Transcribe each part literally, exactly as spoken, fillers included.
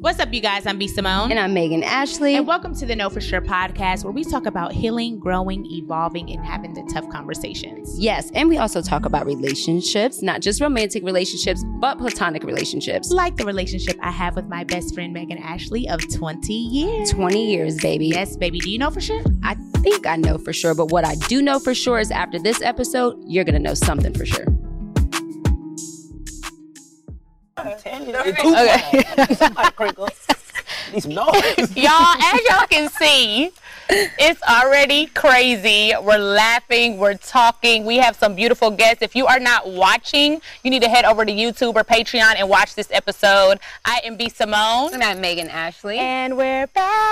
What's up, you guys? I'm B. Simone. And I'm Megan Ashley. And welcome to the Know For Sure podcast, where we talk about healing, growing, evolving, and having the tough conversations. Yes, and we also talk about relationships, not just romantic relationships, but platonic relationships. Like the relationship I have with my best friend, Megan Ashley, of twenty years. twenty years, baby. Yes, baby. Do you know for sure? I think I know for sure, but what I do know for sure is after this episode, you're going to know something for sure. Okay. These noise. Y'all, as y'all can see, it's already crazy. We're laughing, we're talking. We have some beautiful guests. If you are not watching, you need to head over to YouTube or Patreon and watch this episode. I am B. Simone. And I'm Megan Ashley. And we're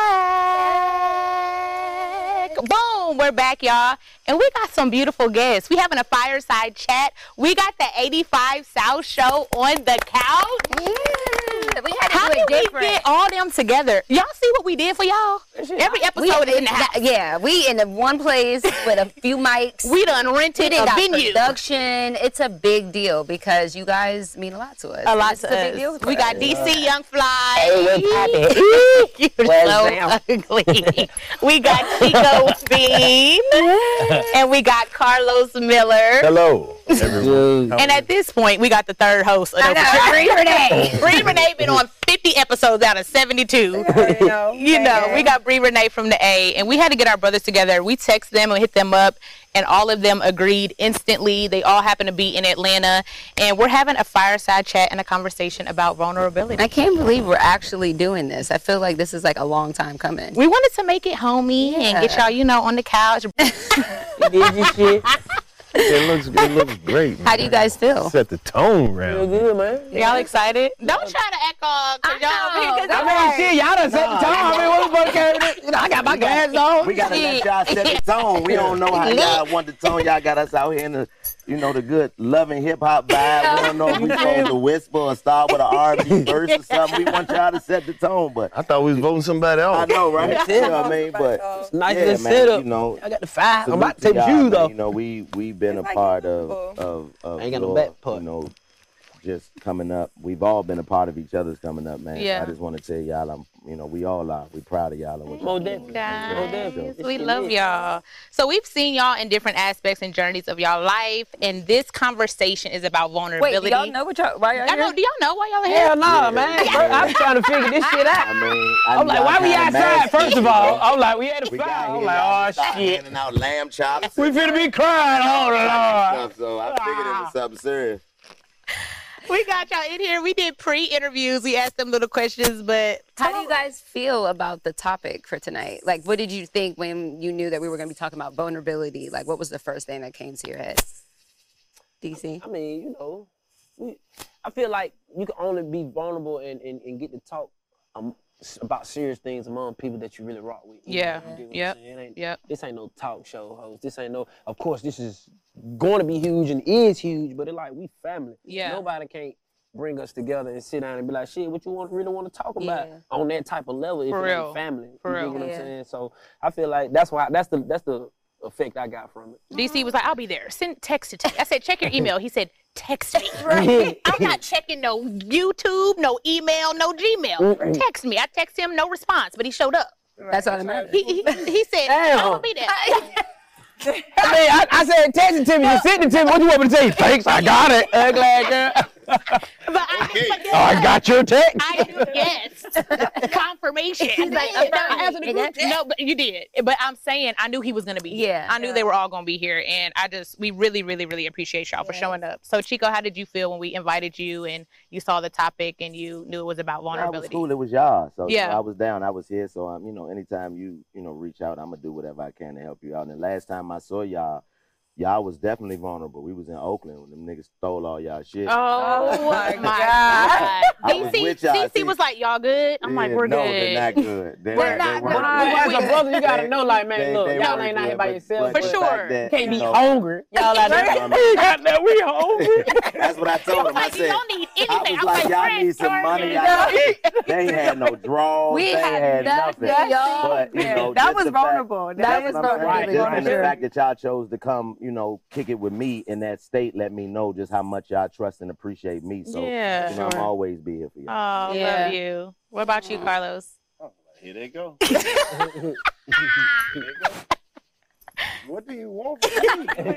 back. Boom, we're back, y'all. And we got some beautiful guests. We having a fireside chat. We got the eighty-five South Show on the couch. Yeah. We had to How do did it we different. get all them together? Y'all see what we did for y'all? Every episode is in the house. Yeah, we in the one place with a few mics. We done rented We a got venue. production. It's a big deal because you guys mean a lot to us. A lot It's to a big us. deal for We us. got D C Young Fly. Hey, what's You're Well, so ugly. We got Chico Bean. And we got Carlos Miller. Hello, everyone. And at this point, we got the third host of I the know, Bree Renee. Bree Renee been on fifty episodes out of seventy-two. You know, we got Bree Renee from the A, and we had to get our brothers together. We text them and hit them up, and all of them agreed instantly. They all happen to be in Atlanta, and we're having a fireside chat and a conversation about vulnerability. I can't believe we're actually doing this. I feel like this is like a long time coming. We wanted to make it homey and get y'all, you know, on the couch. You did your shit. It looks, it looks great. Man. How do you guys feel? Set the tone Feel round. good, man. Y'all excited? Don't try to act all, cause y'all over here. I mean, shit, y'all done set the tone. I mean, what the fuck carried it? You know, I got my glasses on. We gotta let y'all set the tone. We don't know how y'all want the tone. Y'all got us out here in the, you know, the good loving hip hop vibe. We don't know if we supposed to whisper or start with an R and B verse or something. We want y'all to set the tone, but I thought we was voting somebody I else. know, right? You know what I mean? But It's nice yeah, to man, sit up. you know, I got the five. I'm salute about to take y'all, the shoes man. off. You know, we we been a part of of of I ain't got no your, back part. you know, just coming up. We've all been a part of each other's coming up, man. Yeah. I just want to tell y'all, I'm, you know, we all are. We proud of y'all and what More y'all doing. definitely. More Guys, definitely. we love y'all. So we've seen y'all in different aspects and journeys of y'all life, and this conversation is about Wait, vulnerability. do y'all know what y'all, why y'all I know. here? Do y'all know why y'all are here? Hell no, man. Bro, I'm trying to figure this shit out. I mean, I I'm like, y'all why we kinda outside, mad. first of all? I'm like, we had a We fire. got I'm here, like, y'all oh, start shit. handing out lamb chops. We finna be crying, oh, Lord. Stuff, so I figured it was something serious. We got y'all in here. We did pre-interviews. We asked them little questions, but How do you guys feel about the topic for tonight? Like, what did you think when you knew that we were going to be talking about vulnerability? Like, what was the first thing that came to your head? D C? I mean, you know, we, I feel like you can only be vulnerable and, and, and get to talk um, s- about serious things among people that you really rock with. You Yeah. know, you dig what I'm Yep. saying? It ain't- Yep. This ain't no talk show host. This ain't no, of course, this is going to be huge and is huge, but it like, we family. Yeah. Nobody can't bring us together and sit down and be like, shit, what you want really want to talk about Yeah. on that type of level if For it real. ain't family. For you real. dig what I'm Yeah. saying? So I feel like that's why, that's the, that's the effect I got from it. D C was like, I'll be there. Send text it to me. I said, check your email. He said, text me. I'm not checking no YouTube, no email, no Gmail. Mm-mm. Text me. I text him, no response, but he showed up. That's all that matters. He, he, he said, Damn. I'll be there. I mean, I, I said, text it to me. You sent it to me. What do you want me to say? Thanks, I got it. Ugly ass girl. But I, but Oh, I got your text. I knew, yes. Confirmation. He's like, no, I answered the group chat. no, but you did. But I'm saying I knew he was gonna be here. Yeah. I knew they were all gonna be here, and I just we really, really, really appreciate y'all for showing up. So Chico, how did you feel when we invited you and you saw the topic and you knew it was about I was vulnerability? cool. It was y'all. So you Yeah. know, I was down. I was here. So um, you know, anytime you you know reach out, I'm gonna do whatever I can to help you out. And the last time I saw y'all, y'all was definitely vulnerable. We was in Oakland when them niggas stole all y'all shit. Oh, my God. I was D C, with y'all, D C see. was like, y'all good? I'm like, Yeah, we're no, good. they're not good. They're We're not, not they good. weren't Well, good. as a brother, you gotta They- know, like, man, they- look, they y'all weren't ain't out good, here by but- yourself. but For the sure. fact that, Can't you be know, hungry. Y'all out there. Um, Goddamn, we hungry. That's what I told them. I Like, you said, don't need I anything. was I'm like, like, y'all friend, need some friend. money. No. Y'all, they ain't had no draws. We they had had nothing. nothing, y'all. But, you Yeah. know, That just was the fact- vulnerable. That That's was what I'm saying. vulnerable. Just in the Sure. fact that y'all chose to come, you know, kick it with me in that state, let me know just how much y'all trust and appreciate me. So, Yeah, you know, sure. I'm always be here for you. Oh, Yeah. love you. What about you, Carlos? Here they go. Here go. What do you want from me?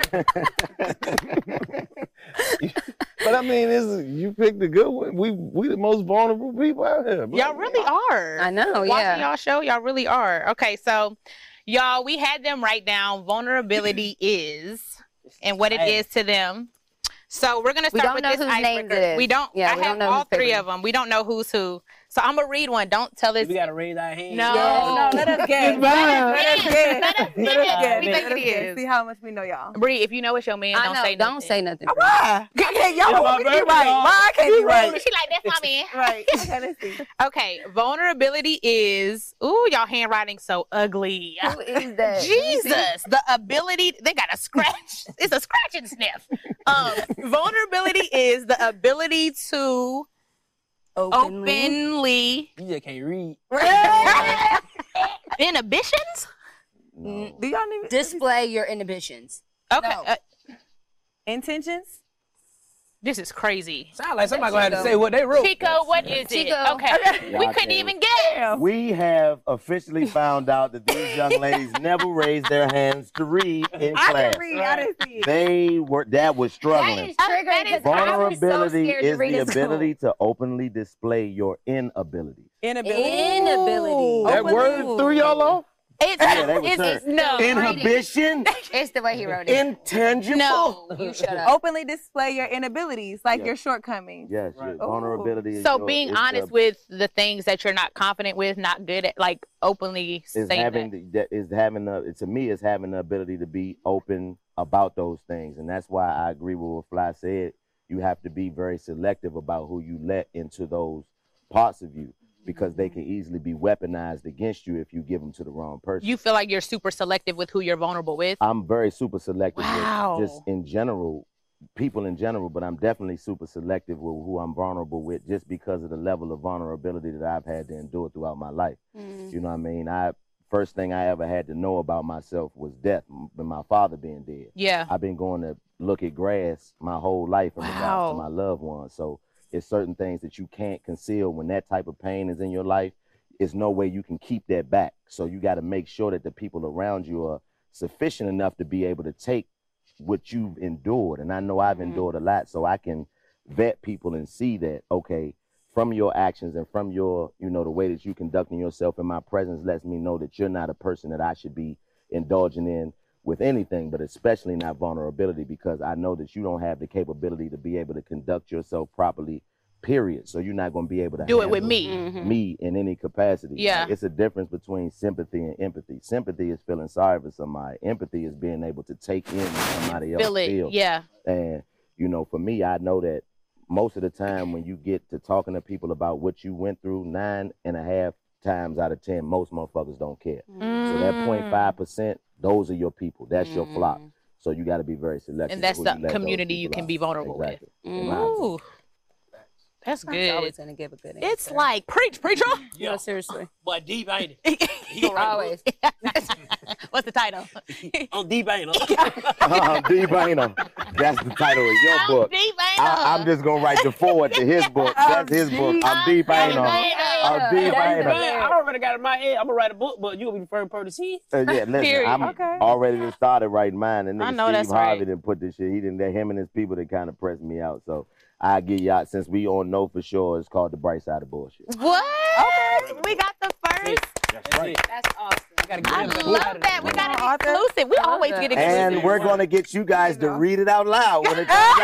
But I mean, this you picked a good one. We we the most vulnerable people out here. Y'all really are. I know, Watching yeah. y'all show, y'all really are. Okay, so y'all, we had them write down vulnerability is and what it is to them. So we're gonna We start don't with know this whose names icebreaker. it is. We don't. Yeah, I we have don't know all who's three picking. of them. We don't know who's who. So I'm gonna read one. Don't tell us. We gotta raise our hands. No. No, let us guess. Let us Let us guess. guess. Let us Let us guess. guess. We Let think us it guess. is. See how much we know y'all. Bree, if you know it's your man, I don't know. say Don't nothing. say nothing. Why? Okay, y'all It's want my me to be birthday, right. y'all. Why I can't be right? She like, that's my man. Right. Okay, let's see. Okay, vulnerability is, ooh, y'all handwriting so ugly. Who is that? Jesus, the ability, they got a scratch. It's a scratch and sniff. Um, vulnerability is the ability to Openly. openly, You just can't read. inhibitions? No. Do y'all need Display your inhibitions. Okay, No. uh, intentions? this is crazy. Sound like somebody gonna have to say what they wrote. Chico, what is Chico. it? Okay, we Y'all couldn't can't- even guess. We have officially found out that these young ladies never raised their hands to read in I class. can read. I didn't see it. They were that was That struggling. is triggering That is- because I was so Vulnerability scared to is read the in school. ability to openly display your inabilities. Inability. Inability. That Openly. word threw y'all off? It's, Yeah, they were it's, turned. it's no. Inhibition, It's the way he wrote it. intangible. No. You shut up. Openly display your inabilities, like Yeah. your shortcomings. Yes, Right. your vulnerability. is So your- being is honest the- with the things that you're not confident with, not good at, like openly is saying having that. the, that is having the to me is having the ability to be open about those things, and that's why I agree with what Fly said. You have to be very selective about who you let into those parts of you, because they can easily be weaponized against you if you give them to the wrong person. You feel like you're super selective with who you're vulnerable with. I'm very super selective Wow. with just in general, people in general, but I'm definitely super selective with who I'm vulnerable with, just because of the level of vulnerability that I've had to endure throughout my life. Mm. You know what I mean? I first thing I ever had to know about myself was death, m- my father being dead. Yeah. I've been going to look at grass my whole life in regards Wow. to my loved ones. So it's certain things that you can't conceal when that type of pain is in your life. There's no way you can keep that back. So you got to make sure that the people around you are sufficient enough to be able to take what you've endured. And I know I've Mhm. endured a lot, so I can vet people and see that, okay, from your actions and from your, you know, the way that you conducting yourself in my presence lets me know that you're not a person that I should be indulging in with anything, but especially not vulnerability, because I know that you don't have the capability to be able to conduct yourself properly, period. So you're not going to be able to Do it with handle me. Mhm. me in any capacity. Yeah. Like, it's a difference between sympathy and empathy. Sympathy is feeling sorry for somebody. Empathy is being able to take in what somebody else Feel it. feels. Yeah. And, you know, for me, I know that most of the time when you get to talking to people about what you went through, nine and a half times out of ten, most motherfuckers don't care. So that Mm. point five percent, those are your people. That's your flock. Mm. So you got to be very selective. And that's who the you let those community you people can out. be vulnerable with. Exactly. In my opinion. Ooh. That's He's good. always gonna give a good answer. It's like, preach, preacher. Yeah. No, seriously. Boy, deep ain't it? He gonna write Always. What's the title? I'm deep ain't it? I'm deep, ain't I? That's the title of your I'm book. deep, ain't I, I? I'm just gonna write the forward to his book. That's his book. I'm deep, ain't I? I'm deep, ain't I? I already got it in my head. I'm gonna write a book, but you gonna be the first person to see it. Uh, yeah, listen, Period. I'm Okay. already done started writing mine, and I nigga know Steve that's Harvey right. didn't put this shit. He didn't. That him and his people that kind of pressed me out. So I get y'all, since we all know for sure, it's called The Bright Side of Bullshit. What? Okay. We got the first. That's right. That's awesome. I gotta get I it. love that. We got Author. an exclusive. We always get exclusive. And we're gonna get you guys to read it out loud when it comes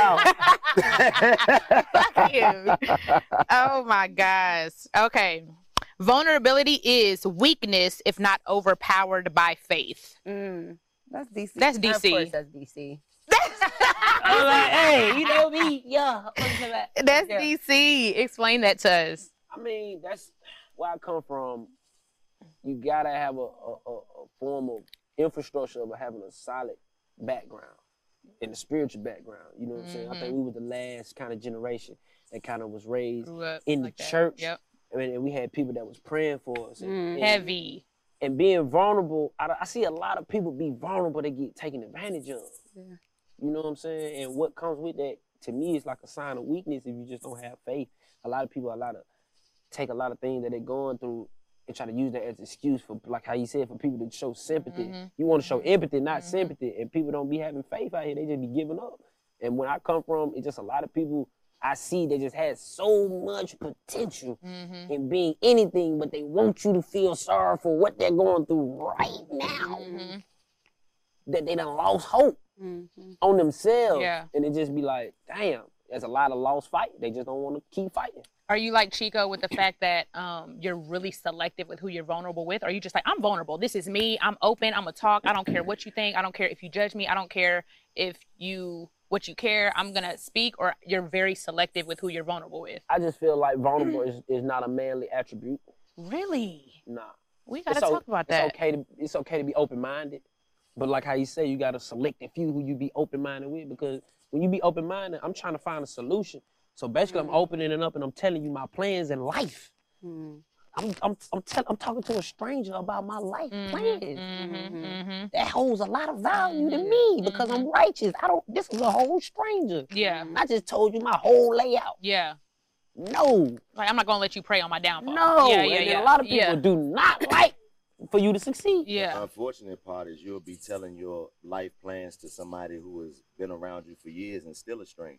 out. Fuck you. Oh my gosh. Okay. Vulnerability is weakness if not overpowered by faith. Mm. That's decent. That's D Of course, C. that's D C. I'm like, hey, you know me? Yeah. Listen to that. That's Yeah. D C. Explain that to us. I mean, that's where I come from. You gotta have a, a, a, a form of infrastructure of having a solid background and a spiritual background. You know what I'm saying? I think we were the last kind of generation that kind of was raised Grew up in like the that. church. Yep. I mean, and we had people that was praying for us. And, Mm. and- Heavy. And being vulnerable, I, I see a lot of people be vulnerable, they get taken advantage of. Yeah. You know what I'm saying? And what comes with that, to me, is like a sign of weakness if you just don't have faith. A lot of people, a lot of take a lot of things that they're going through and try to use that as an excuse for, like how you said, for people to show sympathy. Mm-hmm. You want to show empathy, not Mm-hmm. sympathy. And people don't be having faith out here. They just be giving up. And when I come from, it's just a lot of people I see that just had so much potential Mm-hmm. in being anything, but they want you to feel sorry for what they're going through right now. Mm-hmm. That they done lost hope Mm-hmm. on themselves. Yeah. And it just be like, damn, there's a lot of lost fight. They just don't want to keep fighting. Are you like Chico with the fact that um, you're really selective with who you're vulnerable with? Or are you just like, I'm vulnerable. This is me. I'm open. I'm going to talk. I don't care what you think. I don't care if you judge me. I don't care if you, what you care. I'm going to speak. Or you're very selective with who you're vulnerable with? I just feel like vulnerable is, is not a manly attribute. Really? Nah. We got to It's o- talk about that. It's okay to it's okay to be open-minded, but like how you say, you gotta select a few who you be open-minded with, because when you be open-minded, I'm trying to find a solution. So basically, I'm opening it up and I'm telling you my plans in life. Mm-hmm. I'm I'm I'm, tell, I'm talking to a stranger about my life plans. Mm-hmm, mm-hmm. That holds a lot of value to me because I'm righteous. I don't. This is a whole stranger. Yeah. I just told you my whole layout. Yeah. No, Like, I'm not going to let you prey on my downfall. no. Yeah, yeah, and yeah. a lot of people yeah. do not like for you to succeed. The Yeah. unfortunate part is you'll be telling your life plans to somebody who has been around you for years and still a stranger.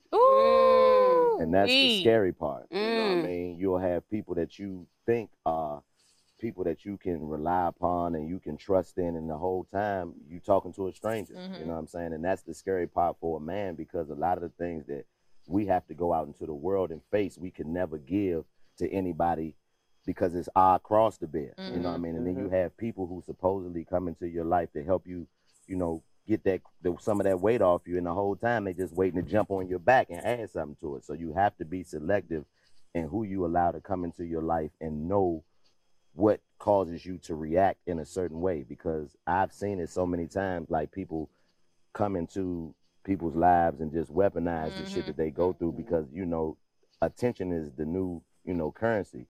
Ooh. And that's wee. the scary part. You know what I Mm. mean? You'll have people that you think are people that you can rely upon and you can trust in, and the whole time you talking to a stranger. Mhm. You know what I'm saying? And that's the scary part for a man, because a lot of the things that we have to go out into the world and face, we can never give to anybody because it's our cross to bear. You know what I mean? And then you have people who supposedly come into your life to help you, you know, get that the, some of that weight off you, and the whole time they just waiting to jump on your back and add something to it. So you have to be selective in who you allow to come into your life and know what causes you to react in a certain way, because I've seen it so many times, like people come into people's lives and just weaponize the shit that they go through, because, you know, attention is the new, you know, currency.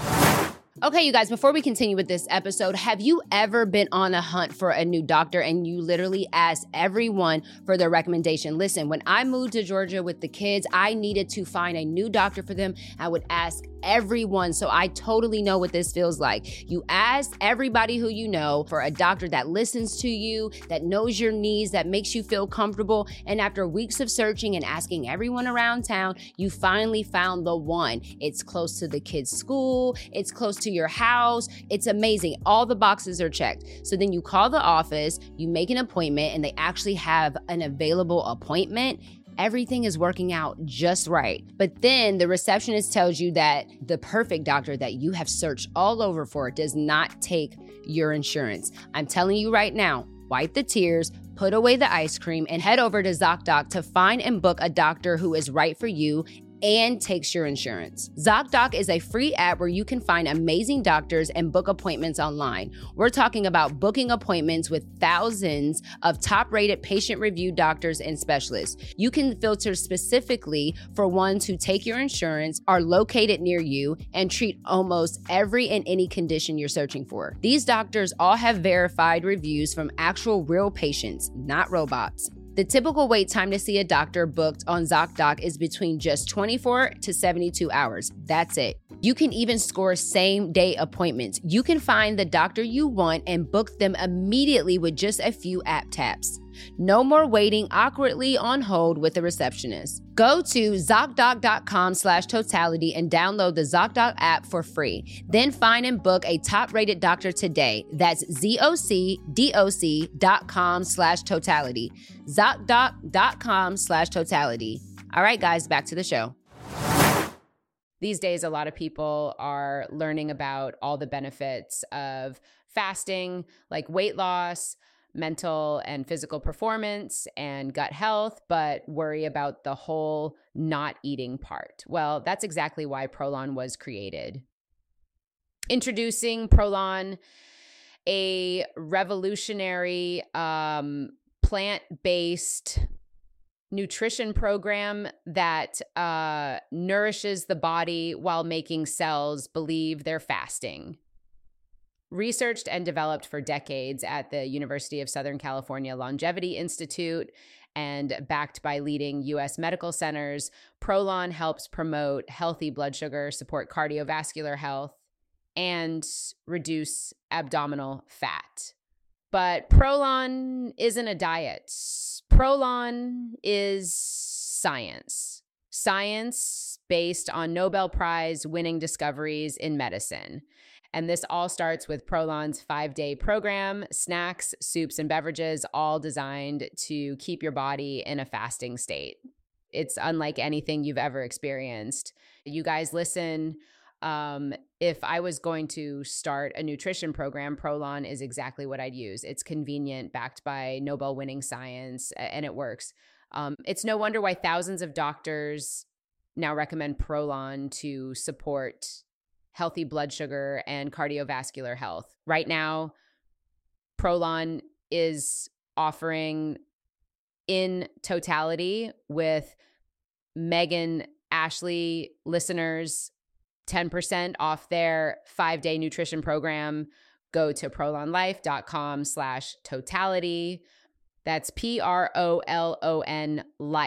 Okay, you guys, before we continue with this episode, have you ever been on a hunt for a new doctor and you literally asked everyone for their recommendation? Listen, when I moved to Georgia with the kids, I needed to find a new doctor for them. I would ask everyone, so I totally know what this feels like. You ask everybody who you know for a doctor that listens to you, that knows your needs, that makes you feel comfortable, and after weeks of searching and asking everyone around town, you finally found the one. It's close to the kids' school, it's close to your house. It's amazing. All the boxes are checked. So then you call the office, you make an appointment, and they actually have an available appointment. Everything is working out just right. But then the receptionist tells you that the perfect doctor that you have searched all over for does not take your insurance. I'm telling you right now, wipe the tears, put away the ice cream, and head over to ZocDoc to find and book a doctor who is right for you and takes your insurance. ZocDoc is a free app where you can find amazing doctors and book appointments online. We're talking about booking appointments with thousands of top-rated patient-reviewed doctors and specialists. You can filter specifically for ones who take your insurance, are located near you, and treat almost every and any condition you're searching for. These doctors all have verified reviews from actual real patients, not robots. The typical wait time to see a doctor booked on ZocDoc is between just twenty-four to seventy-two hours. That's it. You can even score same-day appointments. You can find the doctor you want and book them immediately with just a few app taps. No more waiting awkwardly on hold with a receptionist. Go to ZocDoc.com slash totality and download the ZocDoc app for free. Then find and book a top-rated doctor today. That's Z-O-C-D-O-C dot com slash totality. ZocDoc.com slash totality. All right, guys, back to the show. These days, a lot of people are learning about all the benefits of fasting, like weight loss, mental and physical performance, and gut health, but worry about the whole not eating part. Well, that's exactly why Prolon was created. Introducing Prolon, a revolutionary um, plant-based nutrition program that uh, nourishes the body while making cells believe they're fasting. Researched and developed for decades at the University of Southern California Longevity Institute and backed by leading U S medical centers, Prolon helps promote healthy blood sugar, support cardiovascular health, and reduce abdominal fat. But Prolon isn't a diet. Prolon is science. Science based on Nobel Prize winning discoveries in medicine. And this all starts with Prolon's five-day program, snacks, soups, and beverages, all designed to keep your body in a fasting state. It's unlike anything you've ever experienced. You guys listen. Um, if I was going to start a nutrition program, Prolon is exactly what I'd use. It's convenient, backed by Nobel-winning science, and it works. Um, it's no wonder why thousands of doctors now recommend Prolon to support healthy blood sugar and cardiovascular health. Right now, Prolon is offering in totality with Megan Ashley listeners ten percent off their five-day nutrition program. Go to prolonlife.com slash totality. That's P-R-O-L-O-N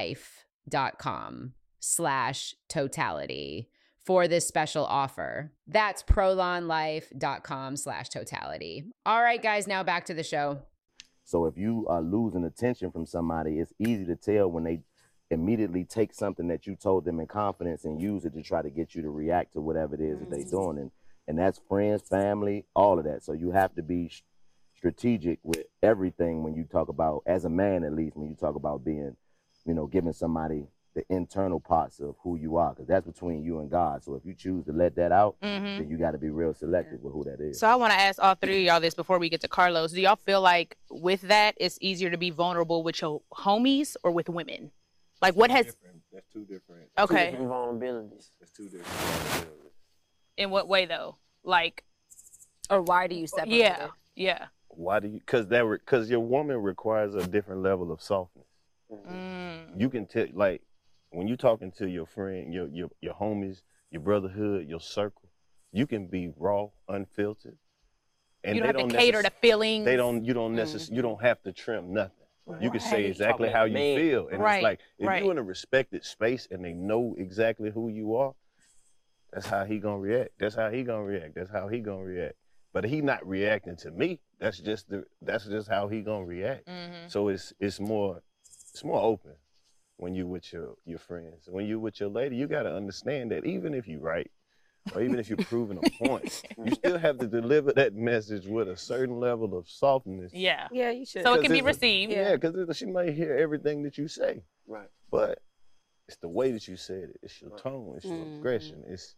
life.com slash totality for this special offer. That's prolonlife.com slash totality. All right, guys, now back to the show. So if you are losing attention from somebody, it's easy to tell when they immediately take something that you told them in confidence and use it to try to get you to react to whatever it is that they're doing. And, and that's friends, family, all of that. So you have to be sh- strategic with everything when you talk about, as a man at least, when you talk about being, you know, giving somebody the internal parts of who you are, because that's between you and God. So if you choose to let that out, Mm-hmm. then you got to be real selective with who that is. So I want to ask all three of y'all this before we get to Carlos. Do y'all feel like with that, it's easier to be vulnerable with your homies or with women? Like what has... Different. That's two different. Okay. Two different vulnerabilities. That's two different vulnerabilities. In what way though? Like... Or why do you separate Yeah. it? Yeah. Why do you? Because that because your woman requires a different level of softness. Mm. You can tell, like, when you're talking to your friend, your your your homies, your brotherhood, your circle, you can be raw, unfiltered, and You don't they have to don't cater necess- to feelings. They don't. You don't necessarily. You don't have to trim nothing. You can say exactly Talking how like you a man. feel, and Right, it's like if right. you're in a respected space and they know exactly who you are, that's how he gonna react. That's how he gonna react. That's how he gonna react. But he not reacting to me. That's just the. That's just how he gonna react. Mm-hmm. So it's it's more it's more open when you with your your friends. When you with your lady, you gotta understand that even if you right, or even if you're proving a point, you still have to deliver that message with a certain level of softness. Yeah. Yeah, you should. So it 'Cause can be it's a- received. Yeah, because she might hear everything that you say, Right. but it's the way that you said it. It's your tone. It's your Mhm. aggression. It's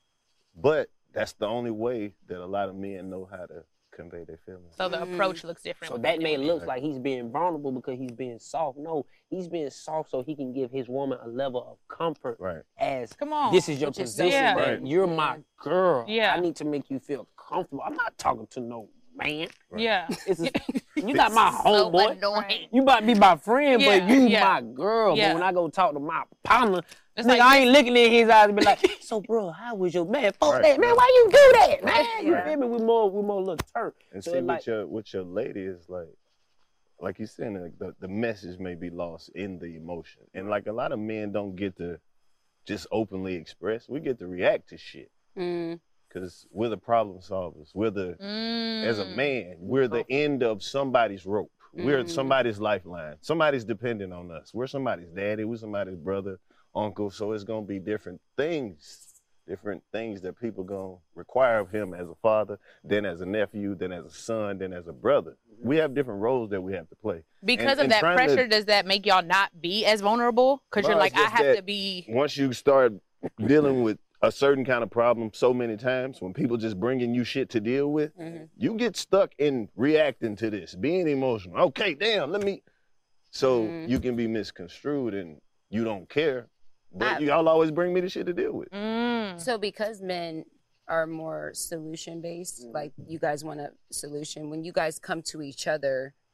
but that's the only way that a lot of men know how to convey their feelings. So the approach looks different. So with that men may and look women. like he's being vulnerable because he's being soft. No, he's being soft so he can give his woman a level of comfort Right. as Come on. this is your Which is position so that Right. you're my girl. Yeah. I need to make you feel comfortable. I'm not talking to no man. Right. Yeah. It's a, you got my So homeboy. annoying. You might be my friend, Yeah, but you yeah. my girl. Yeah. But when I go talk to my partner, It's nigga, like I ain't looking in his eyes and be like, so bro, how was your man? Fuck Right. that, man. Why you do that, man? Right. You Yeah. feel me? We more, we more little turf. And So see, it with like- your with your lady is like, like you said, like the the message may be lost in the emotion, and like a lot of men don't get to just openly express. We get to react to shit Mm. because we're the problem solvers. We're the Mm. as a man, we're the end of somebody's rope. We're Mm. somebody's lifeline. Somebody's dependent on us. We're somebody's daddy. We're somebody's brother, uncle. So it's gonna be different things, different things that people gonna require of him as a father, then as a nephew, then as a son, then as a brother. We have different roles that we have to play. Because and- of and that trying to- pressure, does that make y'all not be as vulnerable? Because you're No, like, it's I just have that to be. Once you start dealing with a certain kind of problem so many times, when people just bringing you shit to deal with, Mhm. you get stuck in reacting to this, being emotional. Okay, damn, let me. So Mhm. you can be misconstrued and you don't care, but I- y'all always bring me the shit to deal with. Mm. So because men are more solution based, Mhm. like you guys want a solution, when you guys come to each other,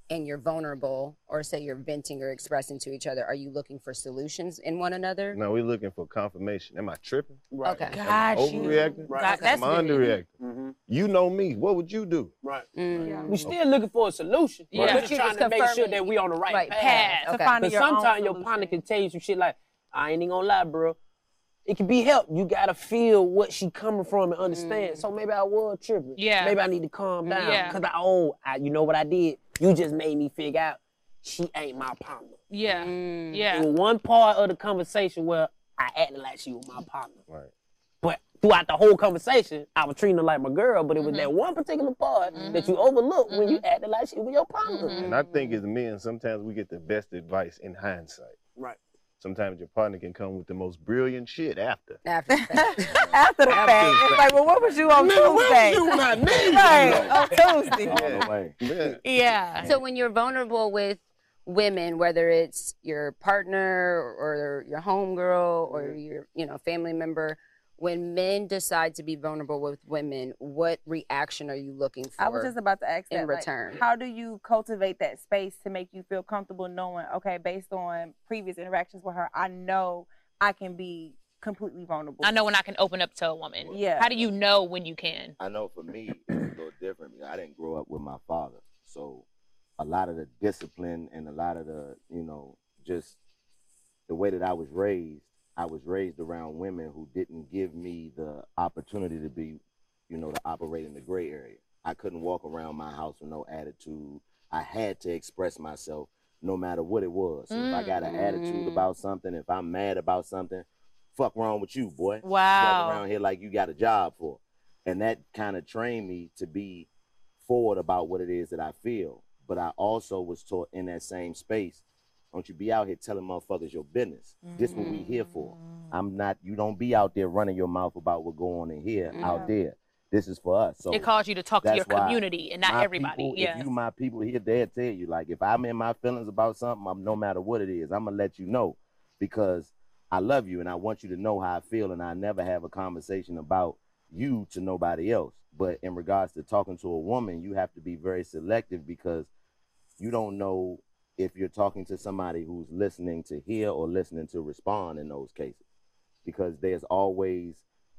and you're vulnerable, or say you're venting or expressing to each other, are you looking for solutions in one another? No, we're looking for confirmation. Am I tripping? Right. Okay. Got you. Overreacting? Right. God, that's Am I underreacting? Mm-hmm. You know me. What would you do? Right. Mm. We still looking for a solution. Yeah. We're But just you're trying just to make sure confirming that we on the right, right path. path. To Okay. find Because your own sometimes your solution. partner can tell you some shit like, I ain't even gonna lie, bro. It can be helped. You gotta feel what she coming from and understand. So maybe I was tripping. Yeah. Maybe I need to calm down. Yeah. Cause I, oh, I, you know what I did? You just made me figure out she ain't my partner. Yeah. Mm. Yeah. In one part of the conversation where I acted like she was my partner. Right. But throughout the whole conversation, I was treating her like my girl, but it was Mm-hmm. that one particular part that you overlooked when you acted like she was your partner. And I think as men, sometimes we get the best advice in hindsight. Right. Sometimes your partner can come with the most brilliant shit after. After the fact. After the fact, it's like, well, what was you on Tuesday? when I need Right, on Tuesday. All the way. Yeah. Yeah. So when you're vulnerable with women, whether it's your partner or your homegirl or your, you know, family member, when men decide to be vulnerable with women, what reaction are you looking for? I was just about to ask in that. like, return. how do you cultivate that space to make you feel comfortable knowing, okay, based on previous interactions with her, I know I can be completely vulnerable. I know when I can open up to a woman. Yeah. How do you know when you can? I know for me, it's a little different. I didn't grow up with my father. So a lot of the discipline and a lot of the, you know, just the way that I was raised, I was raised around women who didn't give me the opportunity to be, you know, to operate in the gray area. I couldn't walk around my house with no attitude. I had to express myself no matter what it was. So if I got an attitude about something, if I'm mad about something, fuck wrong with you, boy. Wow. Walk around here like you got a job for. And that kind of trained me to be forward about what it is that I feel. But I also was taught in that same space, don't you be out here telling motherfuckers your business. This what we here for. I'm not, you don't be out there running your mouth about what go on in here, out there. This is for us. So It calls you to talk to your that's why community and not my everybody. people, Yeah. If you my people here, they'll tell you, like, if I'm in my feelings about something, I'm, no matter what it is, I'm going to let you know because I love you and I want you to know how I feel, and I never have a conversation about you to nobody else. But in regards to talking to a woman, you have to be very selective because you don't know if you're talking to somebody who's listening to hear or listening to respond in those cases. Because there's always,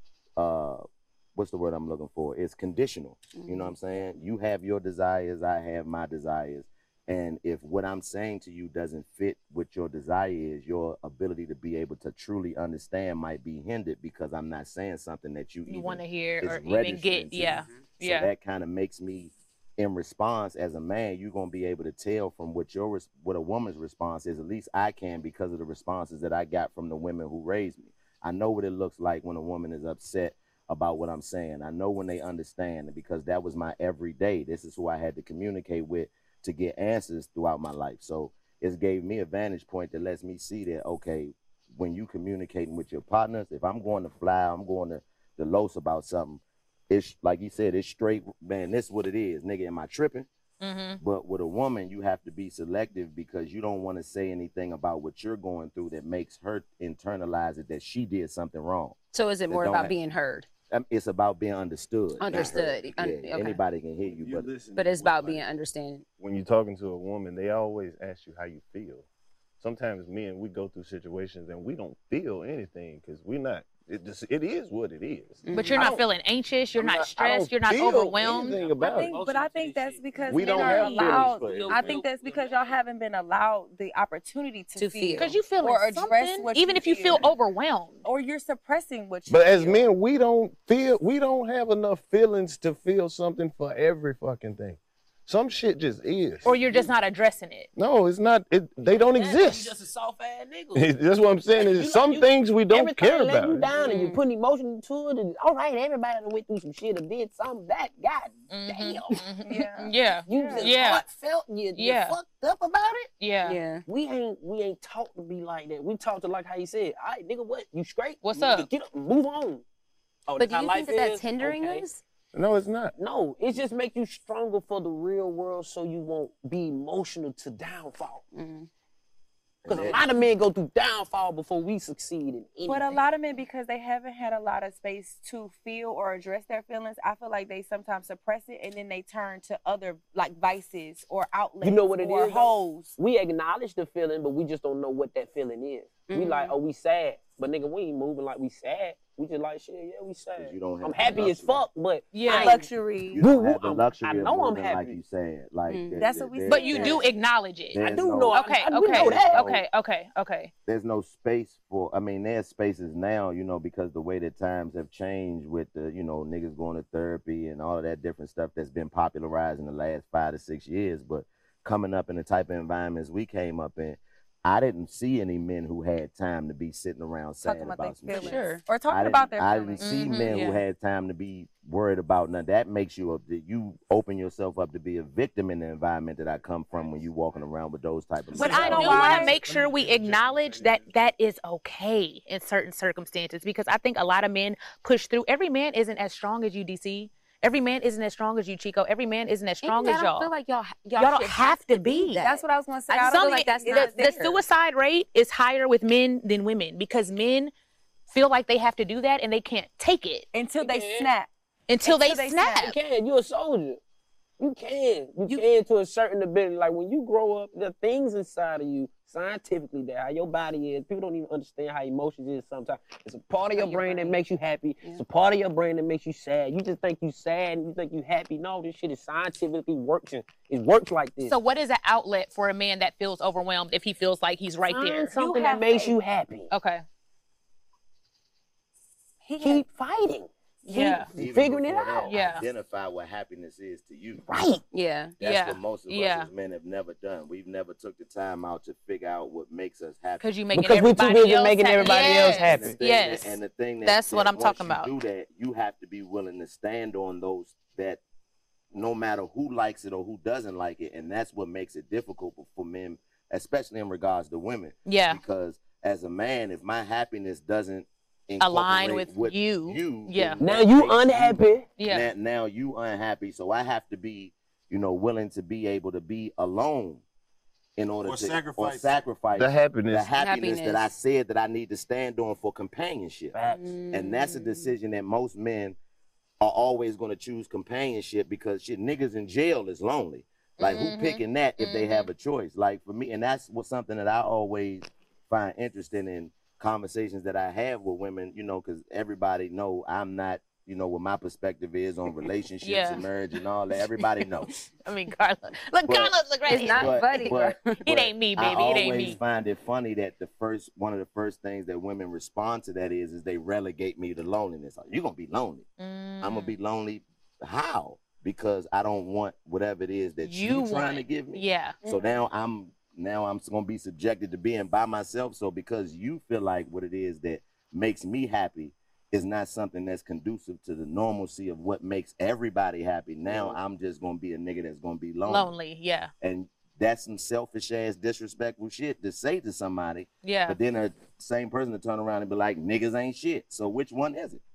uh, what's the word I'm looking for? It's conditional. You know what I'm saying? You have your desires, I have my desires. And if what I'm saying to you doesn't fit what your desire is, your ability to be able to truly understand might be hindered because I'm not saying something that you, You want to hear is or even registering get, to yeah. you. So Yeah. that kind of makes me, in response as a man, you're gonna be able to tell from what your res- what a woman's response is. At least I can, because of the responses that I got from the women who raised me. I know what it looks like when a woman is upset about what I'm saying. I know when they understand, and because that was my everyday. This is who I had to communicate with to get answers throughout my life. So it gave me a vantage point that lets me see that, okay, when you communicating with your partners, if I'm going to fly, I'm going to the Los about something, it's like you said, it's straight, man, this is what it is. Nigga, am I tripping? Mm-hmm. But with a woman, you have to be selective because you don't want to say anything about what you're going through that makes her internalize it that she did something wrong. So is it more don't about have- being heard? Um, It's about being understood. not Understood. heard. Un- Yeah, okay. anybody can hear you, You but listen But to it's it, about like, being understanding. when you're talking to a woman, they always ask you how you feel. Sometimes men, we go through situations and we don't feel anything because we're not. It just it is what it is. But you're I not don't- feeling anxious. You're I'm not I don't stressed. You're not feel overwhelmed. anything I about think, it. but I think that's because We men don't are have feelings allowed. for it. I think that's because y'all haven't been allowed the opportunity to, To feel. feel. Because you feel Or address something, what even you if you feel feel. overwhelmed. Or you're suppressing what you But as feel. men, we don't feel. We don't have enough feelings to feel something for every fucking thing. Some shit just is. Or you're just not addressing it. No, it's not. It, they don't You exist. just a soft ass nigga. That's what I'm saying. Is You know, some you- things we don't Everything care let you about. down and you put emotion into it. And all right, everybody done went through some shit or did something. That god damn. Yeah. Yeah. You just Yeah. heartfelt. You, Yeah. you fucked up about it. Yeah. Yeah. We ain't we ain't taught to be like that. We taught to like how you said. All right, nigga, what? You straight? What's You up? Get up and move on. Oh, But that's do how you life think that that's is? hindering Okay. us? No, it's not. No, it just make you stronger for the real world so you won't be emotional to downfall. Mm. Because a lot of men go through downfall before we succeed in anything. But a lot of men, because they haven't had a lot of space to feel or address their feelings, I feel like they sometimes suppress it and then they turn to other like vices or outlets. You know what it or is? holes. We acknowledge the feeling, but we just don't know what that feeling is. Mm-hmm. We like, oh, we sad. But nigga, we ain't moving like we sad. We just like, shit, yeah, we sad. You don't have I'm the happy as luxury. fuck, but Yeah. I ain't- Luxury. You don't have the I'm- luxury I of know I'm moving happy. like you said. Like Mm. there- That's what we there- said. But you there- do acknowledge it. I there's do no- know. I- Okay, I, we okay, know that. okay, okay, okay. There's no space for, I mean, there's spaces now, you know, because the way that times have changed with the, you know, niggas going to therapy and all of that different stuff that's been popularized in the last five to six years. But coming up in the type of environments we came up in, I didn't see any men who had time to be sitting around sad Talking about about some their shit. feelings. Sure. Or I talking didn't- about their I feelings. didn't see Mhm, men who yeah. had time to be worried about nothing. That makes you a, that you open yourself up to be a victim in the environment that I come from when you walking around with those type of. But You I do know want why? to make sure we acknowledge that that is okay in certain circumstances, because I think a lot of men push through. Every man isn't as strong as you, D C. Every man isn't as strong as you, Chico. Every man isn't as strong And as I don't y'all. feel like y'all, y'all, Y'all don't should have to be. that. That's what I was going to say. I I just don't feel feel like that's the, not the fair. suicide rate is higher with men than women because men feel like they have to do that and they can't take it until they Yeah. snap. until, Until they, they snap. snap. You can. You're a soldier. You can. You, can to a certain ability. Like when you grow up, there are things inside of you scientifically that how your body is. People don't even understand how emotions is sometimes. It's a part of your, your brain, that brain. makes you happy. It's a part of your brain that makes you sad. You just think you sad and you think you happy. No, this shit is scientifically working. It works like this. So what is an outlet for a man that feels overwhelmed if he feels like he's right Find there? something You that have makes faith. you happy. Okay. He had- Keep fighting. Yeah. Even figuring it before that, out. Yeah. Identify what happiness is to you. Right. Yeah. That's Yeah. what most of Yeah. us as men have never done. We've never took the time out to figure out what makes us happy. Because you making Because we too everybody busy else making happy. everybody yes. else happy. And the thing Yes. that, and the thing that, That's what that I'm once talking you about. do that, you have to be willing to stand on those that no matter who likes it or who doesn't like it. And that's what makes it difficult for men, especially in regards to women. Yeah. Because as a man, if my happiness doesn't Align incorporate with you, you yeah. then Now that you makes unhappy. Yeah. Now, now you unhappy, so I have to be, you know, willing to be able to be alone in order Or to sacrifice. or sacrifice The happiness. the happiness, that I Happiness. said that I need to stand on for companionship. Facts. And that's a decision that most men are always going to choose companionship because shit, niggas in jail is lonely. Like Mhm. who picking that if they have a choice? Like for me, and that's what something that I always find interesting in conversations that I have with women, you know, because everybody know I'm not, you know, what my perspective is on relationships Yeah. and marriage and all that. Everybody knows. I mean, Carla. Look, But- Carla's look right It's here. not But- funny, but- bro. It but ain't me, I baby. It ain't always me. find it funny that the first one of the first things that women respond to that is is they relegate me to loneliness. Like, you're gonna be lonely. Mm. I'm gonna be lonely. How? Because I don't want whatever it is that You you trying want- to give me. Yeah. So now I'm now I'm gonna be subjected to being by myself. So because you feel like what it is that makes me happy is not something that's conducive to the normalcy of what makes everybody happy. Now I'm just gonna be a nigga that's gonna be lonely. Lonely. Yeah. And that's some selfish ass disrespectful shit to say to somebody. Yeah. But then a same person to turn around and be like, niggas ain't shit. So which one is it?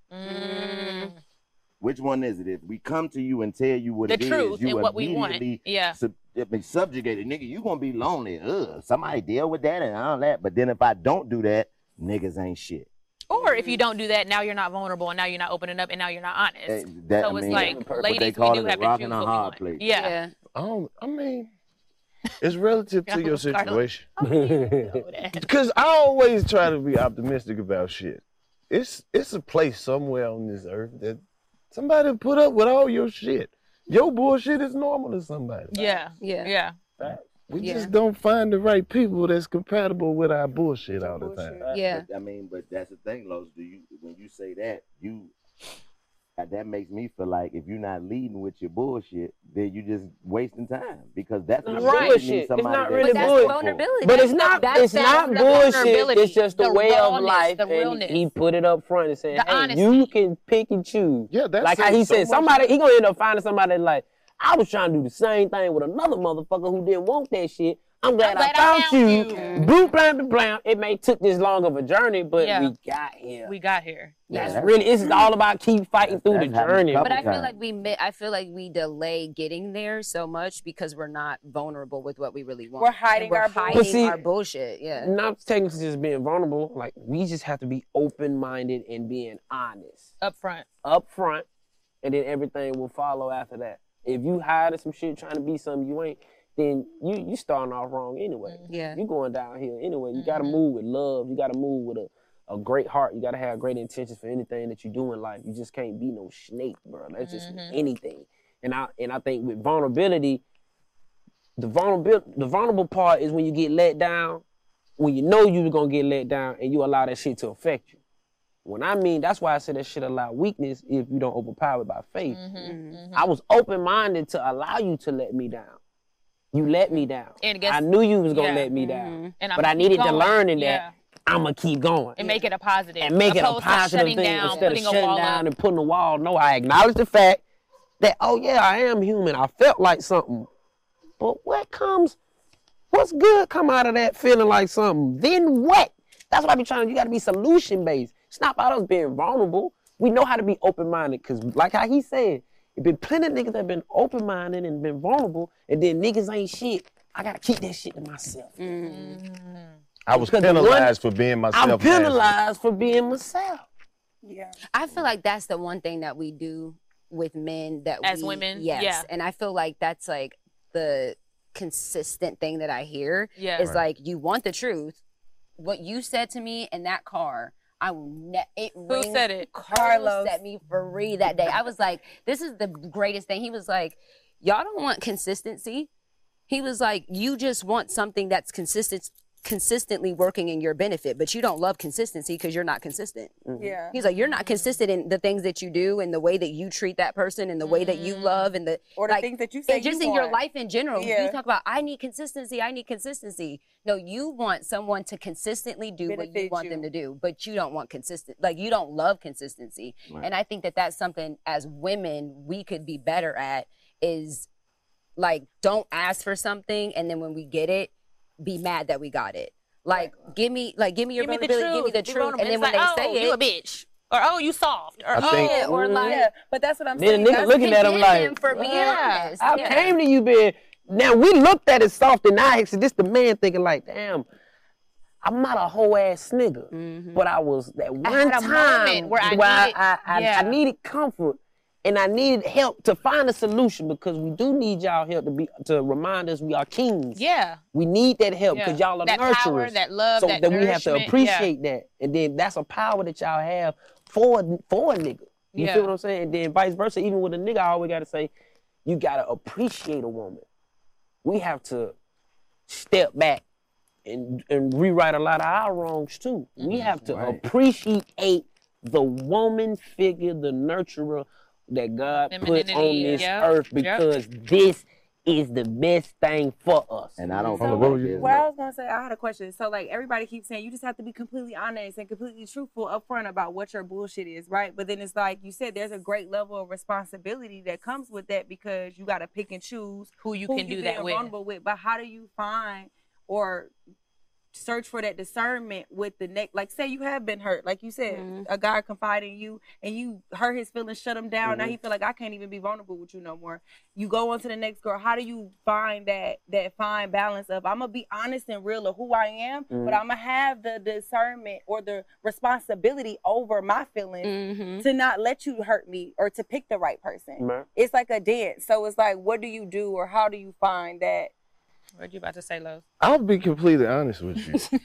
Mm. Which one is it? If we come to you and tell you what The it is, truth you and what we want. immediately Yeah. sub- I mean, subjugated, nigga, you gonna be lonely. Ugh, somebody deal with that and all that. But then if I don't do that, niggas ain't shit. Or if you don't do that, now you're not vulnerable, and now you're not opening up, and now you're not honest. Eh, that- so I it's mean, like, what ladies, they we call do it, have a to rock choose and a what we hard want. place. Yeah. Yeah. I don't. I mean, it's relative to your Carla. situation. Know that. Because I always try to be optimistic about shit. It's it's a place somewhere on this earth that somebody put up with all your shit. Your bullshit is normal to somebody. Yeah. Yeah. Yeah. We Yeah. just don't find the right people that's compatible with our bullshit all the time. Yeah. But, I mean, but that's the thing, Los. Do you when you say that, you uh, that makes me feel like if you're not leading with your bullshit, then you just wasting time because that's what Right. you Bullshit. need It's somebody not that really you But that's look bullshit. for. vulnerability. But That's it's the- not. that's- It's that's not the bullshit. vulnerability, It's just the, the way of rawness, life, the and realness. he put it up front and said, The "Hey, honesty. you can pick and choose." Yeah, that's like how he so said. much- Somebody he gonna end up finding somebody like I was trying to do the same thing with another motherfucker who didn't want that shit. I'm glad, I'm glad I I found, found you. you. Blue, blam, blam. It may took this long of a journey, but Yeah. we got here. We got here. That's Yeah. really, it's all about keep fighting through the That's happened a journey. couple But I feel times. like we mi- I feel like we delay getting there so much because we're not vulnerable with what we really want. We're hiding And we're our bull- hiding But see- our bullshit. Yeah. Not technically just being vulnerable. Like, we just have to be open-minded and being honest. Up front. Up front, and then everything will follow after that. If you hiding some shit trying to be something you ain't, then you you starting off wrong anyway. Yeah. You going downhill anyway. You gotta move with love. You gotta move with a, a great heart. You gotta have great intentions for anything that you do in life. You just can't be no snake, bro. That's just anything. And I and I think with vulnerability, the vulnerable the vulnerable part is when you get let down, when you know you're gonna get let down, and you allow that shit to affect you. When I mean, that's why I say that shit allow weakness if you don't overpower it by faith. I was open-minded to allow you to let me down. You let me down. And guess- I knew you was gonna yeah. let me down. And I'm But I keep needed to going. learn in that Yeah. I'm gonna keep going. And make it a positive. And make it a opposed to positive shutting thing down, instead of putting a shutting wall down up. and putting a wall. No, I acknowledge the fact that, oh yeah, I am human. I felt like something. But what comes, what's good come out of that feeling like something? Then what? That's what I be trying to, you gotta be solution-based. It's not about us being vulnerable. We know how to be open-minded, because like how he said, there been plenty of niggas that been open-minded and been vulnerable, and then niggas ain't shit. I gotta keep that shit to myself. I was Because the one- penalized for being myself. I'm last penalized for being myself. Yeah. I feel like that's the one thing that we do with men that As we, women? yes. Yeah. And I feel like that's like the consistent thing that I hear Yeah. is like, you want the truth. What you said to me in that car, I will ne- it Who rings- said it? Carlos set me free that day. I was like, this is the greatest thing. He was like, y'all don't want consistency. He was like, you just want something that's consistent, consistently working in your benefit, but you don't love consistency because you're not consistent. Yeah. He's like, you're not consistent in the things that you do and the way that you treat that person and the way that you love and the Or the like, things that you say and just you in your want. life in general. Yeah. You talk about, I need consistency, I need consistency. No, you want someone to consistently do what you Benefit want you. them to do, but you don't want consistent, like you don't love consistency. And I think that that's something as women we could be better at is like, don't ask for something and then when we get it, be mad that we got it. Like, give me, like, give me your Give me the vulnerability, give me the Be truth, vulnerable. and then It's when like, they oh, say you a it, bitch. Or, oh, you soft. Or, I oh, think- yeah, or like, Yeah, but that's what I'm Then saying. the nigga That's- looking at him condemn like, them for being Yeah. honest. I Yeah. came to you being, now we looked at it soft and I said, this the man thinking like, damn, I'm not a whole ass nigga. But I was that one had a time moment where I needed- I, I, yeah. I needed comfort and I needed help to find a solution because we do need y'all help to be to remind us we are kings. yeah. We need that help because Yeah. y'all are That nurturers. power, that love, so that that we have to nourishment, yeah. appreciate that. And then that's a power that y'all have for, for a nigga. You Yeah. feel what I'm saying? And then vice versa, even with a nigga, I always gotta say, you gotta appreciate a woman. We have to step back and, and rewrite a lot of our wrongs too. We have to Right. appreciate the woman figure, the nurturer that God put on Femininity, this yep, earth yep. because this is the best thing for us. And I don't So, feel what like was you- there's What I no- was gonna say, I had a question. So like everybody keeps saying you just have to be completely honest and completely truthful upfront about what your bullshit is, right? But then it's like you said, there's a great level of responsibility that comes with that because you gotta pick and choose Who you who can do being that with. vulnerable with. But how do you find or search for that discernment with the next, like say you have been hurt, like you said, Mhm. a guy confided in you and you hurt his feelings, shut him down. Mm-hmm. Now he feel like I can't even be vulnerable with you no more. You go on to the next girl. How do you find that that fine balance of I'm gonna be honest and real of who I am, Mm-hmm. but I'm gonna have the discernment or the responsibility over my feelings Mhm. to not let you hurt me or to pick the right person. Man. It's like a dance. So it's like, what do you do or how do you find that? What you about to say, Lo? I'll be completely honest with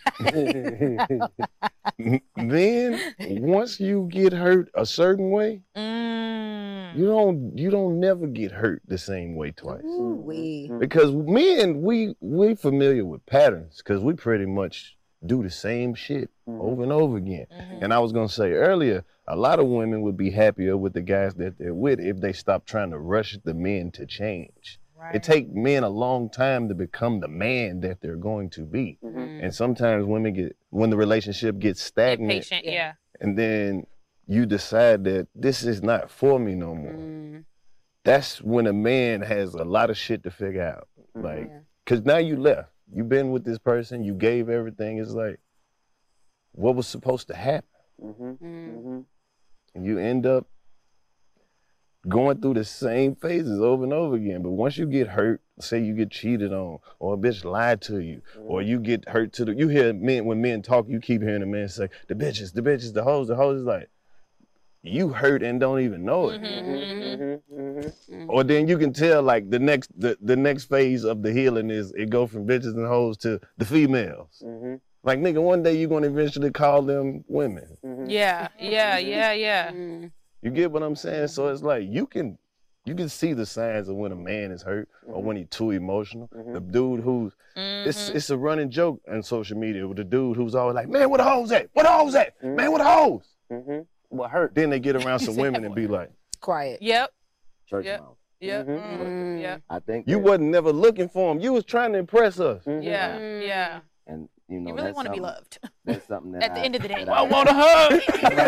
you. Then once you get hurt a certain way, Mm. you don't you don't never get hurt the same way twice. Ooh-wee. Because men, we we familiar with patterns because we pretty much do the same shit over and over again. And I was gonna say earlier, a lot of women would be happier with the guys that they're with if they stop trying to rush the men to change. Right. It takes men a long time to become the man that they're going to be. And sometimes women get, when the relationship gets stagnant, Patient, yeah. and then you decide that this is not for me no more. Mm. That's when a man has a lot of shit to figure out. Like, Yeah. cause now you left. you been with this person, you gave everything. It's like, what was supposed to happen? Mm-hmm. Mm-hmm. And you end up going through the same phases over and over again. But once you get hurt, say you get cheated on, or a bitch lied to you, mm-hmm. or you get hurt to the, you hear men, when men talk, you keep hearing a man say, the bitches, the bitches, the hoes, the hoes. Is like, you hurt and don't even know it. Mm-hmm. Mm-hmm. Mm-hmm. Or then you can tell, like, the next the, the next phase of the healing is it go from bitches and hoes to the females. Mm-hmm. Like, nigga, one day you're going to eventually call them women. Mm-hmm. Yeah, yeah, yeah, yeah. Mm-hmm. You get what I'm saying? So it's like, you can you can see the signs of when a man is hurt mm-hmm. or when he's too emotional. Mm-hmm. The dude who's, mm-hmm. it's it's a running joke on social media with the dude who's always like, man, where the hoes at? Where the hoes at? Mm-hmm. Man, where the hoes? Mm-hmm. What hurt? Then they get around some women and be like, quiet. Yep. Church Yep. mouth. Yep. Mm-hmm. Mm-hmm. Yep. I think you that, wasn't never looking for him. You was trying to impress us. Mm-hmm. Yeah. Mm-hmm. Yeah. and you know You really that's want to be something- loved. That's something that At the I- end of the day. that I want a hug.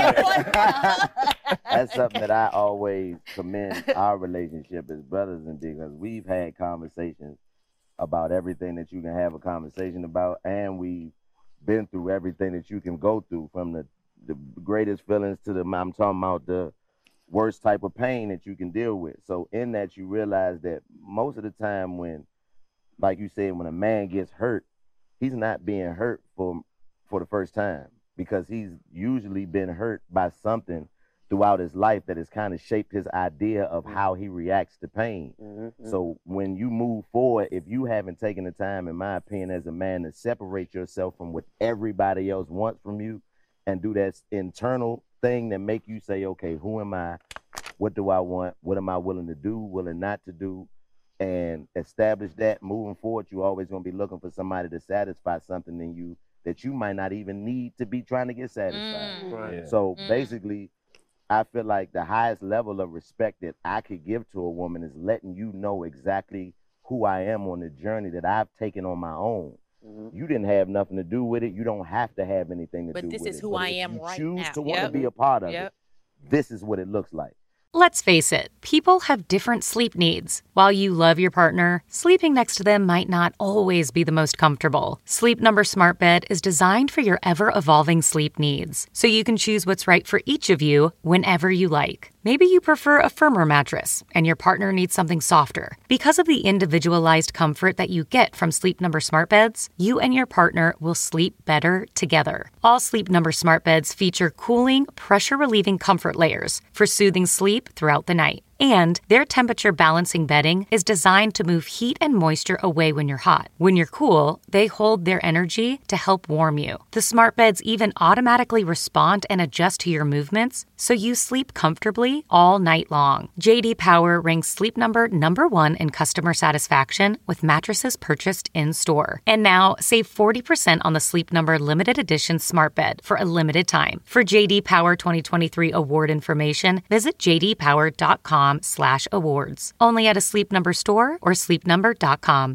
That's something that I always commend our relationship as brothers, and because we've had conversations about everything that you can have a conversation about, and we've been through everything that you can go through, from the the greatest feelings to the I'm talking about the worst type of pain that you can deal with. So in that, you realize that most of the time when, like you said, when a man gets hurt, he's not being hurt for for the first time, because he's usually been hurt by something throughout his life that has kind of shaped his idea of how he reacts to pain. Mm-hmm. So when you move forward, if you haven't taken the time, in my opinion, as a man, to separate yourself from what everybody else wants from you and do that internal thing that make you say, okay, who am I? What do I want? What am I willing to do, willing not to do? And establish that moving forward, you're always going to be looking for somebody to satisfy something in you that you might not even need to be trying to get satisfied. Mm. Right. Yeah. So Mm. basically, I feel like the highest level of respect that I could give to a woman is letting you know exactly who I am on the journey that I've taken on my own. Mm-hmm. You didn't have nothing to do with it. You don't have to have anything to But do this with it. is who But I if am you right choose now. to want to Yep. be a part of Yep. it, this is what it looks like. Let's face it, people have different sleep needs. While you love your partner, sleeping next to them might not always be the most comfortable. Sleep Number Smart Bed is designed for your ever-evolving sleep needs, so you can choose what's right for each of you whenever you like. Maybe you prefer a firmer mattress and your partner needs something softer. Because of the individualized comfort that you get from Sleep Number Smart Beds, you and your partner will sleep better together. All Sleep Number Smart Beds feature cooling, pressure-relieving comfort layers for soothing sleep throughout the night. And their temperature balancing bedding is designed to move heat and moisture away when you're hot. When you're cool, they hold their energy to help warm you. The smart beds even automatically respond and adjust to your movements, so you sleep comfortably all night long. J D Power ranks Sleep Number number one in customer satisfaction with mattresses purchased in-store. And now, save forty percent on the Sleep Number limited edition smart bed for a limited time. For J D Power twenty twenty-three award information, visit j d power dot com slash awards. Only at a Sleep Number store or sleep number dot com.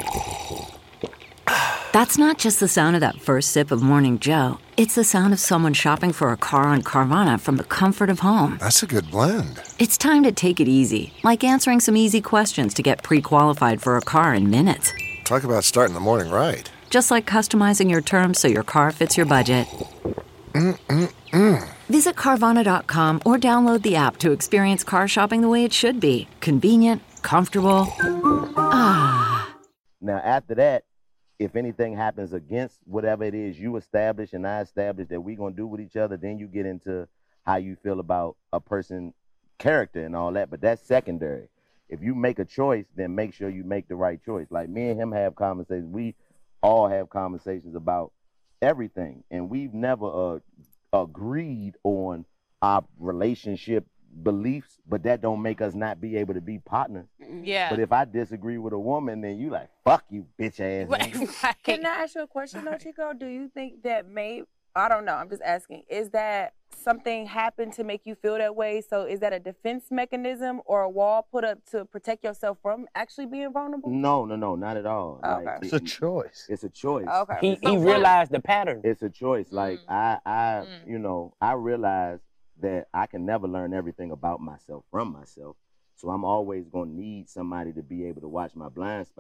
That's not just the sound of that first sip of Morning Joe. It's the sound of someone shopping for a car on Carvana from the comfort of home. That's a good blend. It's time to take it easy, like answering some easy questions to get pre-qualified for a car in minutes. Talk about starting the morning right. Just like customizing your terms so your car fits your budget. Mm-mm-mm. Visit Carvana dot com or download the app to experience car shopping the way it should be. Convenient, comfortable. Ah. Now, after that, if anything happens against whatever it is you establish and I establish that we're going to do with each other, then you get into how you feel about a person's character and all that. But that's secondary. If you make a choice, then make sure you make the right choice. Like me and him have conversations. We all have conversations about everything. And we've never uh, agreed on our relationship beliefs, but that don't make us not be able to be partners. Yeah. But if I disagree with a woman, then you like, fuck you, bitch ass. nigga. Can I ask you a question though, Chico? Do you think that may, I don't know, I'm just asking, is that something happened to make you feel that way? So is that a defense mechanism or a wall put up to protect yourself from actually being vulnerable? No, no, no, not at all. Okay. Like, It's a choice. It's a choice. Okay. He, It's he a- realized the pattern. It's a choice. Like Mm. I, I, Mm. you know, I realize that I can never learn everything about myself from myself. So I'm always gonna need somebody to be able to watch my blind spots.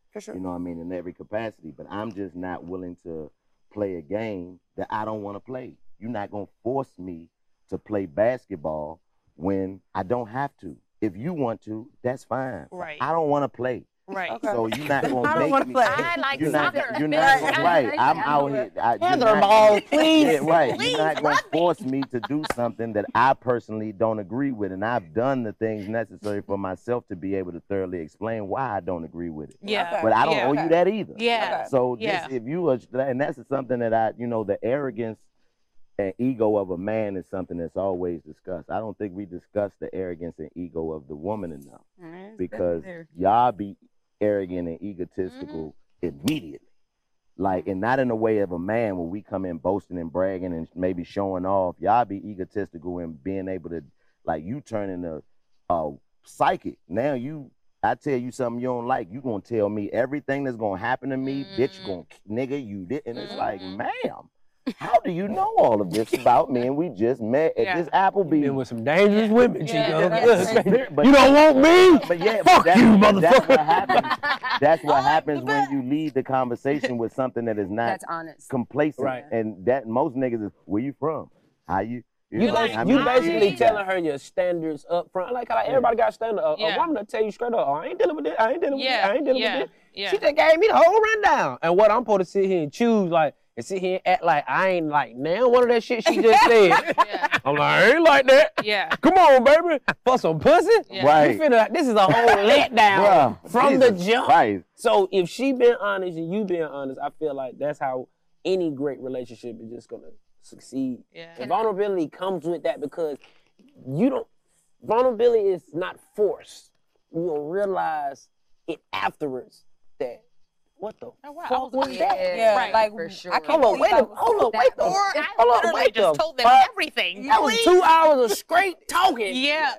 For sure. You know what I mean? In every capacity. But I'm just not willing to play a game that I don't want to play. You're not going to force me to play basketball when I don't have to. If you want to, that's fine. Right. I don't want to play. Right. Okay. So you're not going I to don't make wanna me. play. I like You're not, soccer. you're not Right. right. I'm out here. I, you're Heather not- ball, please. Yeah, right. Please, You're not going to rugby. force me to do something that I personally don't agree with. And I've done the things necessary for myself to be able to thoroughly explain why I don't agree with it. Yeah. Okay. But I don't Yeah. owe you that either. Yeah. So Yeah. this, if you are, and that's something that I, you know, the arrogance and ego of a man is something that's always discussed. I don't think we discuss the arrogance and ego of the woman enough Mm, because there. y'all be arrogant and egotistical immediately. Like, and not in a way of a man where we come in boasting and bragging and maybe showing off. Y'all be egotistical and being able to, like, you turn into a psychic. Now you, I tell you something you don't like, you gonna tell me everything that's gonna happen to me, bitch, you gonna, nigga, you did. And it's like, ma'am, how do you know all of this about me? And we just met at Yeah. this Applebee's. Been with some dangerous women, Chico. Yeah. Look, But- you don't want me? But yeah, Fuck but that's, you, that's motherfucker. what happens. That's what happens when you lead the conversation with something that is not That's honest. complacent. Right. And that most niggas is, where you from? How you? You, know, basi- how you many basically kids you got? telling her your standards up front. Like, like everybody got standards. A, Yeah. a woman will tell you straight up, oh, I ain't dealing with this. I ain't dealing with Yeah. this. I ain't dealing Yeah. with this. Yeah. She just gave me the whole rundown. And what I'm supposed to sit here and choose, like, and sit here and act like I ain't like now one of that shit she just said. Yeah. I'm like, I ain't like that. Yeah. Come on, baby. For some pussy? Yeah. Right. You finna, this is a whole letdown Bruh, from the Jesus jump. Christ. So if she been honest and you being honest, I feel like that's how any great relationship is just gonna succeed. Yeah. And vulnerability comes with that because you don't. Vulnerability is not forced. You will realize it afterwards that what the Oh, wow. I fuck was- was that? Yeah, Right. like For sure. I can't Hold on, believe wait I a was hold on, that wait the old. Or I hold on, literally wait just the told them fuck. everything. That was two hours of straight talking. Yeah.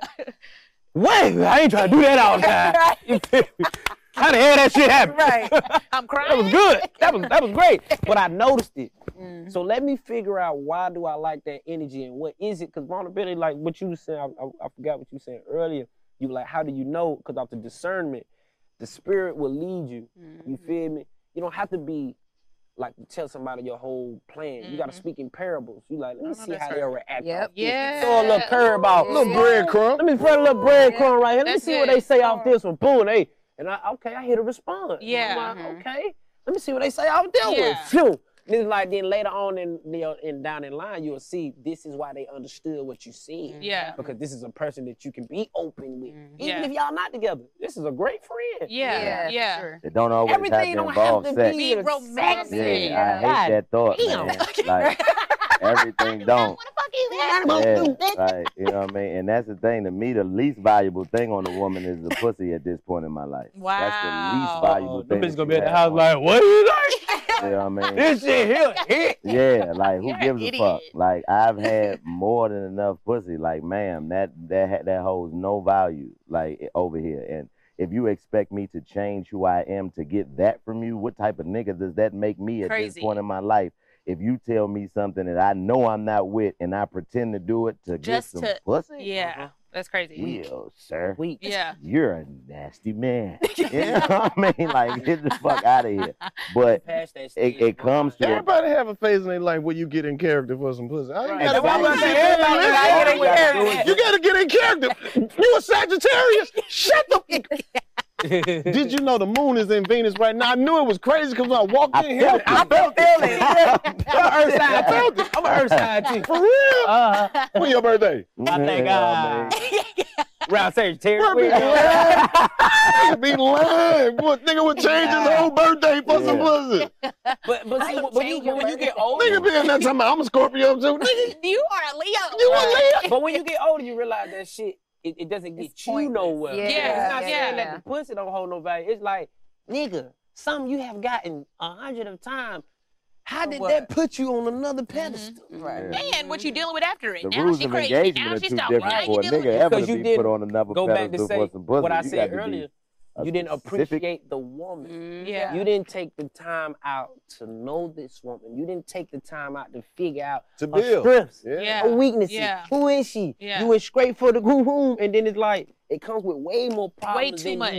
Wait, I ain't trying to do that all the time. You feel me? How the hell that shit happened? Right. I'm crying. That was good. That was that was great. But I noticed it. Mm. So let me figure out why do I like that energy and what is it? Because vulnerability, like what you were saying, I, I, I forgot what you were saying earlier. You were like, how do you know? Because of the discernment, the spirit will lead you. You feel me? You don't have to be like to tell somebody your whole plan. You got to speak in parables. You like, let me know see that's how right. they'll react. Yep. off this. Yeah. Throw a little curve out. Yeah. Little breadcrumb. Let me spread a little breadcrumb right here. Let me That's see what it. they say off this one. Boom, they and I okay, I hear the response. Yeah. I'm like, okay. Let me see what they say off this Yeah. one. Phew. And it's like then later on in the in down in line, you'll see this is why they understood what you said. Yeah. Because this is a person that you can be open with. Even Yeah. if y'all not together. This is a great friend. Yeah. Yeah. for sure. It don't always Everything have to don't involve have to sex. be Be romantic. Yeah, I God hate that thought, damn. man. Like, everything don't. Yeah, like, you know what I mean? And that's the thing. To me, the least valuable thing on a woman is the pussy at this point in my life. That's the least Wow. valuable Oh, thing. them bitches that gonna you be at the have house on- like, what do you like? You know what I mean? This shit here, hit. Yeah, like who You're an gives a fuck? idiot. Like I've had more than enough pussy. Like, ma'am, that that ha- that holds no value. Like over here, and if you expect me to change who I am to get that from you, what type of nigga does that make me at Crazy. this point in my life? If you tell me something that I know I'm not with, and I pretend to do it to Just get some to- pussy, Yeah. That's crazy. yeah, sir. Weak. Yeah. You're a nasty man. You know what I mean? Like, get the fuck out of here. But Past that it, stage, it bro. comes to a Everybody have a phase in their life where you get in character for some pussy. I ain't Right. gotta- That's what I'm you saying. gotta Everybody get gotta in get in character. character. You gotta get in character. You a Sagittarius? Shut the. Did you know the moon is in Venus right now? I knew it was crazy because when I walked I in here, felt I it. felt it. I'm an earth sign too. I'm an earth sign too. For real? Uh, When your birthday? I think Yeah, uh, man. round Sagittarius. Be lying. Nigga be lying. What nigga would change his whole birthday for some Yeah. pussy? But but see, don't when you change your when you get older, Nigga be in that time. I'm a Scorpio too. Nigga, You are a Leo. you a Leo? but when you get older, you realize that shit. It, it doesn't get It's you pointless. nowhere. Yeah, It's not yeah, saying yeah. that the pussy don't hold no value. It's like, nigga, something you have gotten a hundred of times. How For did what? that put you on another pedestal? Right. Yeah. And what you dealing with after it. The now rules she of crazy. engagement Now are she too stalking. Now different you for a dealing nigga with ever Because to you be didn't put on another Go back to pedestal say for some pussy. what I You got said to be earlier. a You didn't specific- appreciate the woman. Yeah. You didn't take the time out to know this woman. You didn't take the time out to figure out To her build. strengths, Yeah. Yeah. her weaknesses. Yeah. Who is she? Yeah. You went straight for the goo hoom, and then it's like it comes with way more Way problems too than much.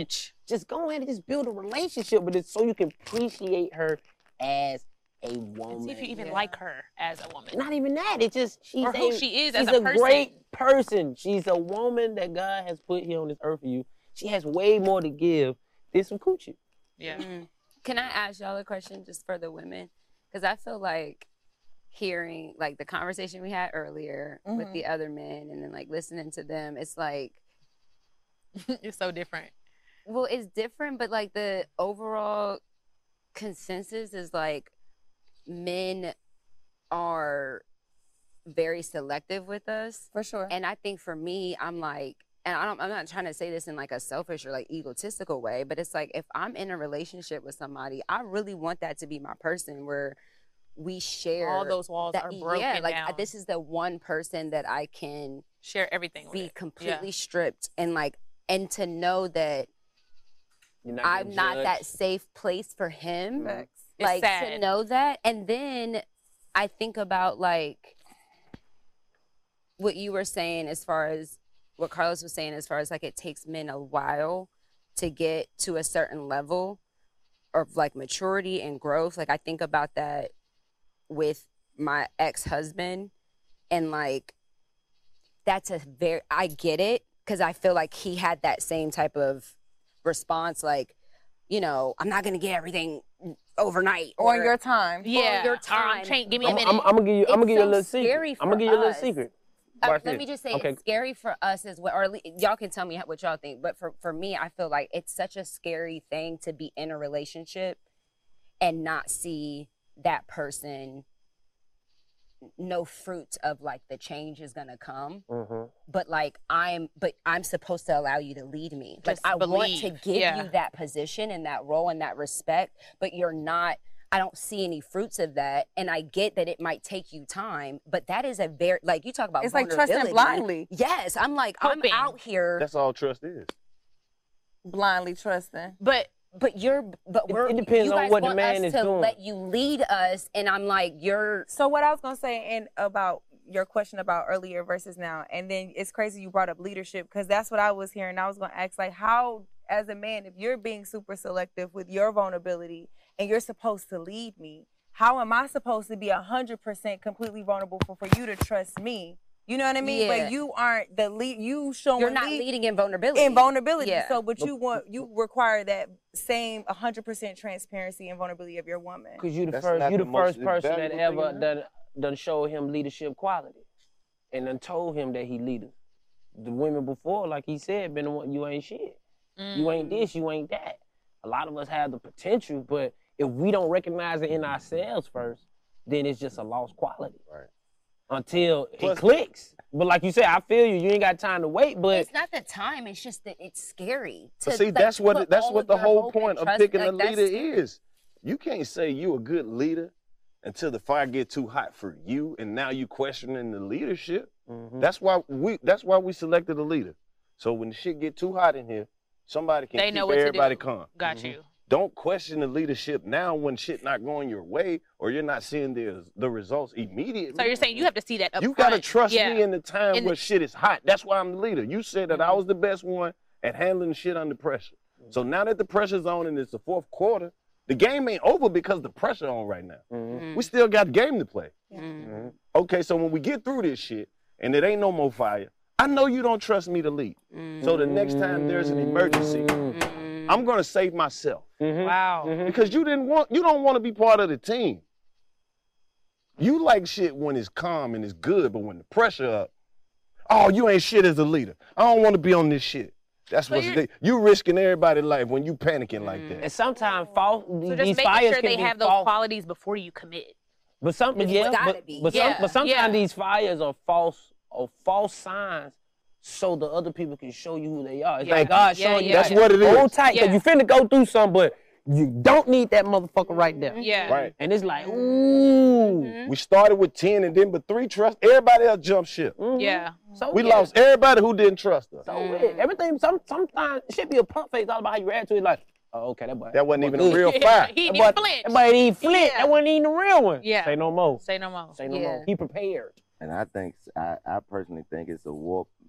just go ahead and just build a relationship with it so you can appreciate her as a woman. And see if you even yeah. like her as a woman. Not even that. It's just she's or who a, she is she's as a, a person. great person. She's a woman that God has put here on this earth for you. She has way more to give than some coochie. Yeah. Mm-hmm. Can I ask y'all a question just for the women? Because I feel like hearing like the conversation we had earlier mm-hmm. with the other men and then like listening to them, it's like it's so different. Well, it's different, but like the overall consensus is like men are very selective with us. For sure. And I think for me, I'm like, and I don't, I'm not trying to say this in like a selfish or like egotistical way, but it's like if I'm in a relationship with somebody, I really want that to be my person where we share. All those walls that, are broken Yeah, like down. this is the one person that I can share everything with. Be completely yeah. stripped and like, and to know that not I'm judge. not that safe place for him. Facts. Like it's sad. to know that. And then I think about like what you were saying as far as what Carlos was saying as far as like it takes men a while to get to a certain level of like maturity and growth. Like I think about that with my ex-husband and like that's a very, I get it because I feel like he had that same type of response like, you know, I'm not going to get everything overnight. Or, or your time. Yeah. Or your time. Change, give me I'm, a minute. I'm, I'm going to give you, I'm gonna give you a little secret. I'm going to give you a little us. secret. Uh, Watch let this. me just say okay. it's scary for us as well, or at least, y'all can tell me what y'all think. But for, for me, I feel like it's such a scary thing to be in a relationship and not see that person no fruits of like the change is gonna come. Mm-hmm. But like I'm, but I'm supposed to allow you to lead me. Like Just I believe. want to give Yeah. you that position and that role and that respect, but you're not. I don't see any fruits of that, and I get that it might take you time, but that is a very like you talk about. It's like trusting blindly. Yes, I'm like Hoping. I'm out here. That's all trust is. Blindly trusting. But but you're but we're it depends you on guys what the want man us is to doing. let you lead us, and I'm like you're. So what I was gonna say and about your question about earlier versus now, and then it's crazy you brought up leadership because that's what I was hearing. I was gonna ask like how, as a man, if you're being super selective with your vulnerability and you're supposed to lead me, how am I supposed to be a hundred percent completely vulnerable for, for you to trust me? You know what I mean? Yeah. But you aren't the lead. You showing You're not lead, leading in vulnerability. in vulnerability. Yeah. So, but you want you require that same a hundred percent transparency and vulnerability of your woman. Because you the That's first, not you the the first most person that valuable ever thing in done, done showed him leadership quality, and then told him that he leader. The women before, like he said, been the one, you ain't shit. Mm. You ain't this, you ain't that. A lot of us have the potential, but if we don't recognize it in ourselves first, then it's just a lost quality. Right. Until Plus- it clicks. But like you said, I feel you. You ain't got time to wait. But It's not the time. It's just that it's scary. To, But see, like, that's what put it, that's all what of the your whole hope and point of trust- picking like, a that's leader scary. is. You can't say you a good leader until the fire get too hot for you, and now you questioning the leadership. Mhm. That's why we that's why we selected a leader. So when the shit get too hot in here, somebody can They keep know what to everybody do. calm. Got Mhm. you. Don't question the leadership now when shit not going your way or you're not seeing the the results immediately. So you're saying you have to see that up You front. gotta trust yeah. me in the time In where the- shit is hot. That's why I'm the leader. You said that I was the best one at handling shit under pressure. So now that the pressure's on and it's the fourth quarter, the game ain't over because the pressure on right now. Mhm. We still got the game to play. Mhm. Okay, so when we get through this shit and it ain't no more fire, I know you don't trust me to lead. So the next time there's an emergency, I'm gonna save myself. Mhm. Wow. Mhm. Because you didn't want, you don't want to be part of the team. You like shit when it's calm and it's good, but when the pressure up, oh, you ain't shit as a leader. I don't want to be on this shit. That's So what's you're- the, you risking everybody's life when you panicking like that. And sometimes false, So these just fires making sure can they be have those false. qualities before you commit. But some, It's yeah, gotta but, be. but, Yeah, some, but sometimes yeah. these fires are false, or false signs, so the other people can show you who they are. It's Yeah. like God Yeah, showing you. yeah. That's what it is. Hold tight, cause Yeah. you finna go through something, but you don't need that motherfucker right there. Yeah. Right. And it's like, ooh. Mm-hmm. We started with ten and then but three trust. Everybody else jumped ship. Mhm. Yeah. So We yeah. lost everybody who didn't trust us. So it, everything. Some sometimes it should be a pump face. All about how you react to it. Like, oh, okay, that boy. That wasn't boy even good. a real Yeah, fire. he That didn't boy, even flinch. that boy didn't even flint. Yeah. That wasn't even the real one. Yeah. Say no more. Say no more. Say no Yeah. more. He prepared. And I think I, I personally think it's a warp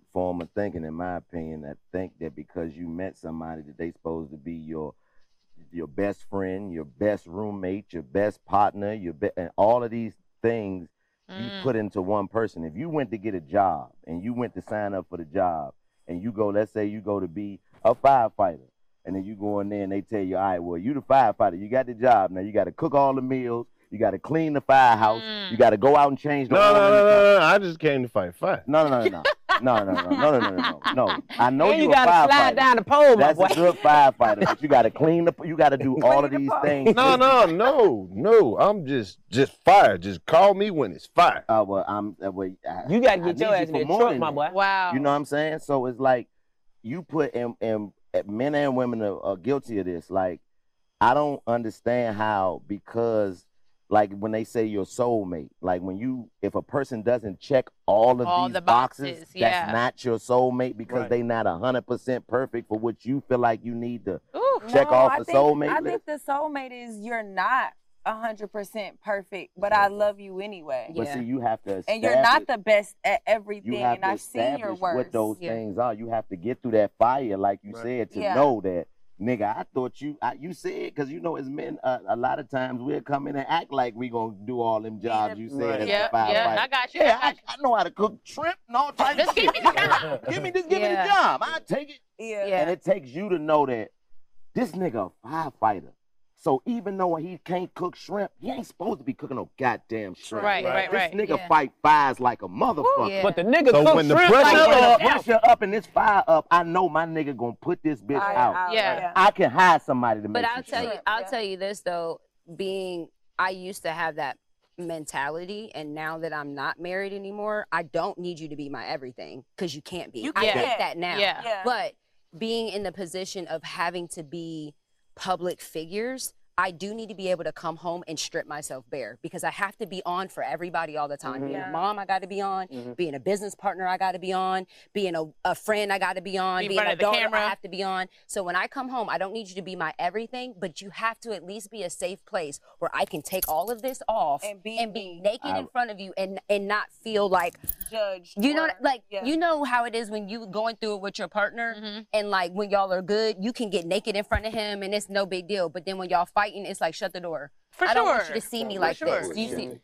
form of thinking, in my opinion, that think that because you met somebody that they supposed to be your your best friend, your best roommate, your best partner, your be- and all of these things you Mm. put into one person. If you went to get a job and you went to sign up for the job and you go, let's say you go to be a firefighter, and then you go in there and they tell you, all right, well, you the firefighter, you got the job. Now you got to cook all the meals, you got to clean the firehouse, Mm. you got to go out and change the No, oil no, in no, the car. no, no. I just came to fight fire. No, no, no, no, no, no, no, no, no, no, no, no, no. I know And you you a gotta firefighter. slide down the pole, my That's boy. a good firefighter, but you got to clean the, you got to do all of these things. No, no, no, no. I'm just just fire. Just call me when it's fire. Uh, well, I'm. Uh, well, I, You gotta I get your need ass you in for that more truck, than my that. boy. Wow. You know what I'm saying? So it's like you put and and men and women are, are guilty of this. Like I don't understand how, because like when they say your soulmate, like when you if a person doesn't check all of All these the boxes, boxes, yeah. that's not your soulmate because Right. they not a hundred percent perfect for what you feel like you need to Ooh. check No, off I the think, soulmate I list. think the soulmate is you're not a hundred percent perfect, but I love you anyway. But Yeah. see, you have to And you're not establish- the best at everything, you have and to I've seen your establish worst. what those Yeah. things are. You have to get through that fire, like you Right. said, to Yeah. know that, nigga, I thought you, I, you said, because you know, as men, uh, a lot of times we'll come in and act like we gonna do all them jobs you said Right. as Yeah, a firefighter. yeah, I got you. Yeah, I I, got you. I know how to cook shrimp and all types Just of give shit. me the job. give me, just give me Yeah. the job. I take it. Yeah. Yeah. And it takes you to know that this nigga a firefighter. So even though he can't cook shrimp, he ain't supposed to be cooking no goddamn shrimp. Right, right, This right. nigga Yeah. fight fires like a motherfucker. Yeah. But the nigga So cook when the shrimp pressure like When that. the pressure up and this fire up, I know my nigga gonna put this bitch Fire out. Yeah. I can hire somebody to make But some I'll tell you, shrimp. I'll Yeah. tell you this though, being I used to have that mentality, and now that I'm not married anymore, I don't need you to be my everything because you can't be. You I can't. get that now. Yeah. Yeah. But being in the position of having to be public figures, I do need to be able to come home and strip myself bare because I have to be on for everybody all the time. Being Yeah. a mom, I got to be on. Mhm. Being a business partner, I got to be on. Being a, a friend, I got to be on. Be in Being front a of the daughter, camera. I have to be on. So when I come home, I don't need you to be my everything, but you have to at least be a safe place where I can take all of this off And be and be me. naked I- in front of you and and not feel like Judged. you know or- like yeah. you know how it is when you going through it with your partner Mhm. and like when y'all are good, you can get naked in front of him and it's no big deal. But then when y'all fighting, it's like shut the door. For I don't want sure. you to see me For like sure. this. You see,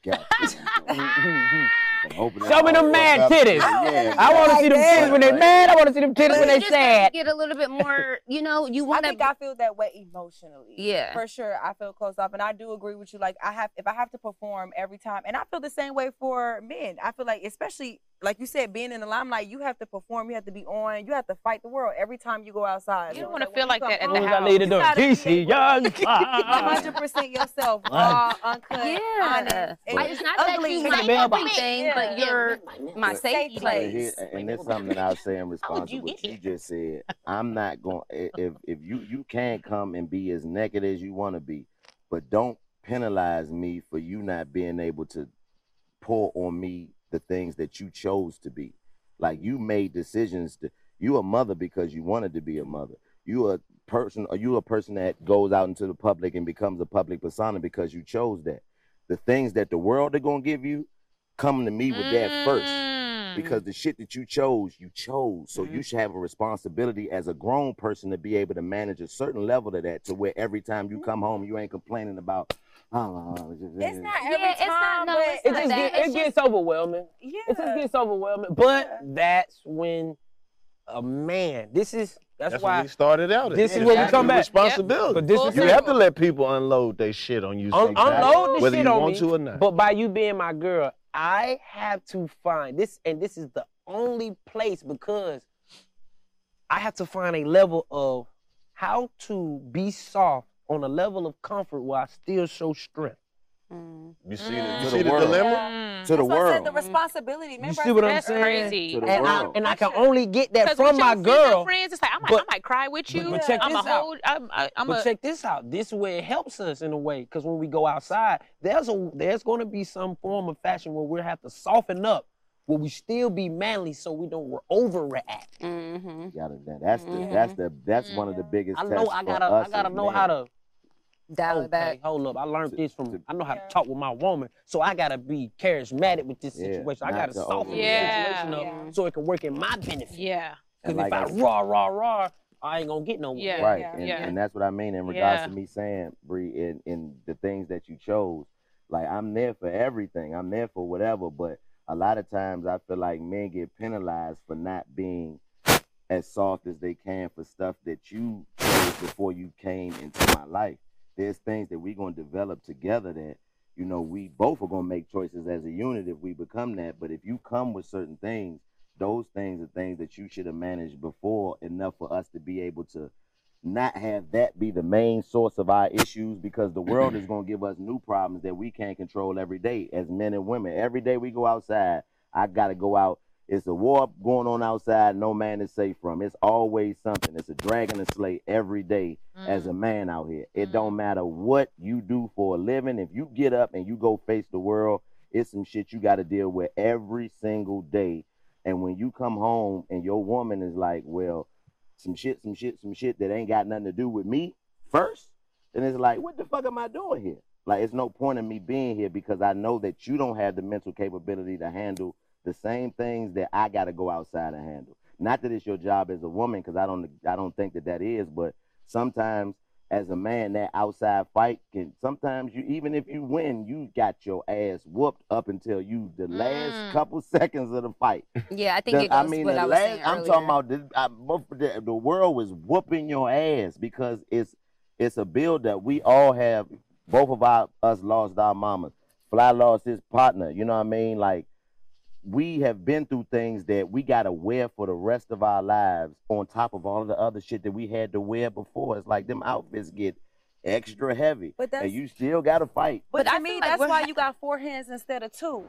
Show me them mad titties. Yeah. I want to see them titties when they mad. I want to see them titties when you they just gotta sad. get a little bit more. You know, you I want think to. I feel that way emotionally. Yeah. For sure. I feel closed off. And I do agree with you. Like I have if I have to perform every time, and I feel the same way for men. I feel like especially like you said, being in the limelight, you have to perform, you have to be on, you have to fight the world every time you go outside. You don't So, wanna when feel you like come that at home, the As I leave the you door, gotta be D C able Young to Fly. one hundred percent yourself, raw, uncut, Yeah. honest. I- and it's not ugly. that you Take a like bell box. everything, Yeah. but you're my But- safe Safe But place. here, and that's something that I'll say in response to you what get you here? just said. I'm not going if if you you can come and be as naked as you want to be, but don't penalize me for you not being able to pour on me the things that you chose to be. Like you made decisions to you a mother because you wanted to be a mother. You a person or you a person that goes out into the public and becomes a public persona because you chose that. The things that the world are gonna give you, come to me with that first. Mm. Because the shit that you chose, you chose. So you should have a responsibility as a grown person to be able to manage a certain level of that to where every time you come home, you ain't complaining about, oh, It's not Yeah, every it's not- time, no, but it's It not just that. get, It's it just- gets overwhelming. yeah. It just gets overwhelming. But that's when a man. This is that's, That's why. when we started out. at. This is It's where we actually come back. Responsibility. But this Full is You circle. have to let people unload their shit on you. Un- sometimes, unload the whether shit you on want me. to or not. But by you being my girl, I have to find this, and this is the only place because I have to find a level of how to be soft on a level of comfort while I still show strength. You see the, To you the see the world. dilemma? Mm. To the That's why I said world. the responsibility. You Remember, see I what said I'm That's saying? crazy. To the And I, world. and I can only get that Because from with my your female girl. friends, it's like I might, but- I might cry with you. but- but check I'm this a out. hold. I'm, I, I'm But a. check this out. This is where it helps us in a way, because when we go outside, there's a there's going to be some form of fashion where we'll have to soften up, where we still be manly, so we don't overreact. Mm-hmm. Gotta, that's the that's the that's one of the biggest I know tests I for gotta us I gotta as know men. how to Dial okay, it back. hold up. I learned this from, I know how to talk with my woman, so I got to be charismatic with this Yeah, situation. I not got to to soften over- the Yeah. situation up Yeah. so it can work in my benefit. Yeah. Because And if like I I- raw, raw, raw, I ain't going to get nowhere. Yeah. Right, Yeah. and, Yeah. and that's what I mean in regards Yeah. to me saying, Bree, in, in the things that you chose. Like, I'm there for everything. I'm there for whatever, but a lot of times I feel like men get penalized for not being as soft as they can for stuff that you chose before you came into my life. There's things that we're going to develop together that, you know, we both are going to make choices as a unit if we become that. But if you come with certain things, those things are things that you should have managed before enough for us to be able to not have that be the main source of our issues, because the world is going to give us new problems that we can't control every day as men and women. Every day we go outside, I got to go out. It's a war going on outside no man is safe from. It's always something. It's a dragon to slay every day Mm. as a man out here. It don't matter what you do for a living. If you get up and you go face the world, it's some shit you got to deal with every single day. And when you come home and your woman is like, well, some shit, some shit, some shit that ain't got nothing to do with me first, then it's like, what the fuck am I doing here? Like, it's no point in me being here because I know that you don't have the mental capability to handle the same things that I got to go outside and handle. Not that it's your job as a woman, because I don't, I don't think that that is, but sometimes as a man, that outside fight can, sometimes you, even if you win, you got your ass whooped up until you, the last Mm. couple seconds of the fight. Yeah, I think The- it goes I mean, what the I was last, saying I'm earlier. talking about the, I, the, the world was whooping your ass because it's it's a build up. We all have, both of our us lost our mamas. Fly lost his partner. You know what I mean? Like, we have been through things that we gotta wear for the rest of our lives, on top of all of the other shit that we had to wear before. It's like them outfits get extra heavy, But that's- and you still gotta fight. But, But to I me, feel like that's what why ha- you got four hands instead of two.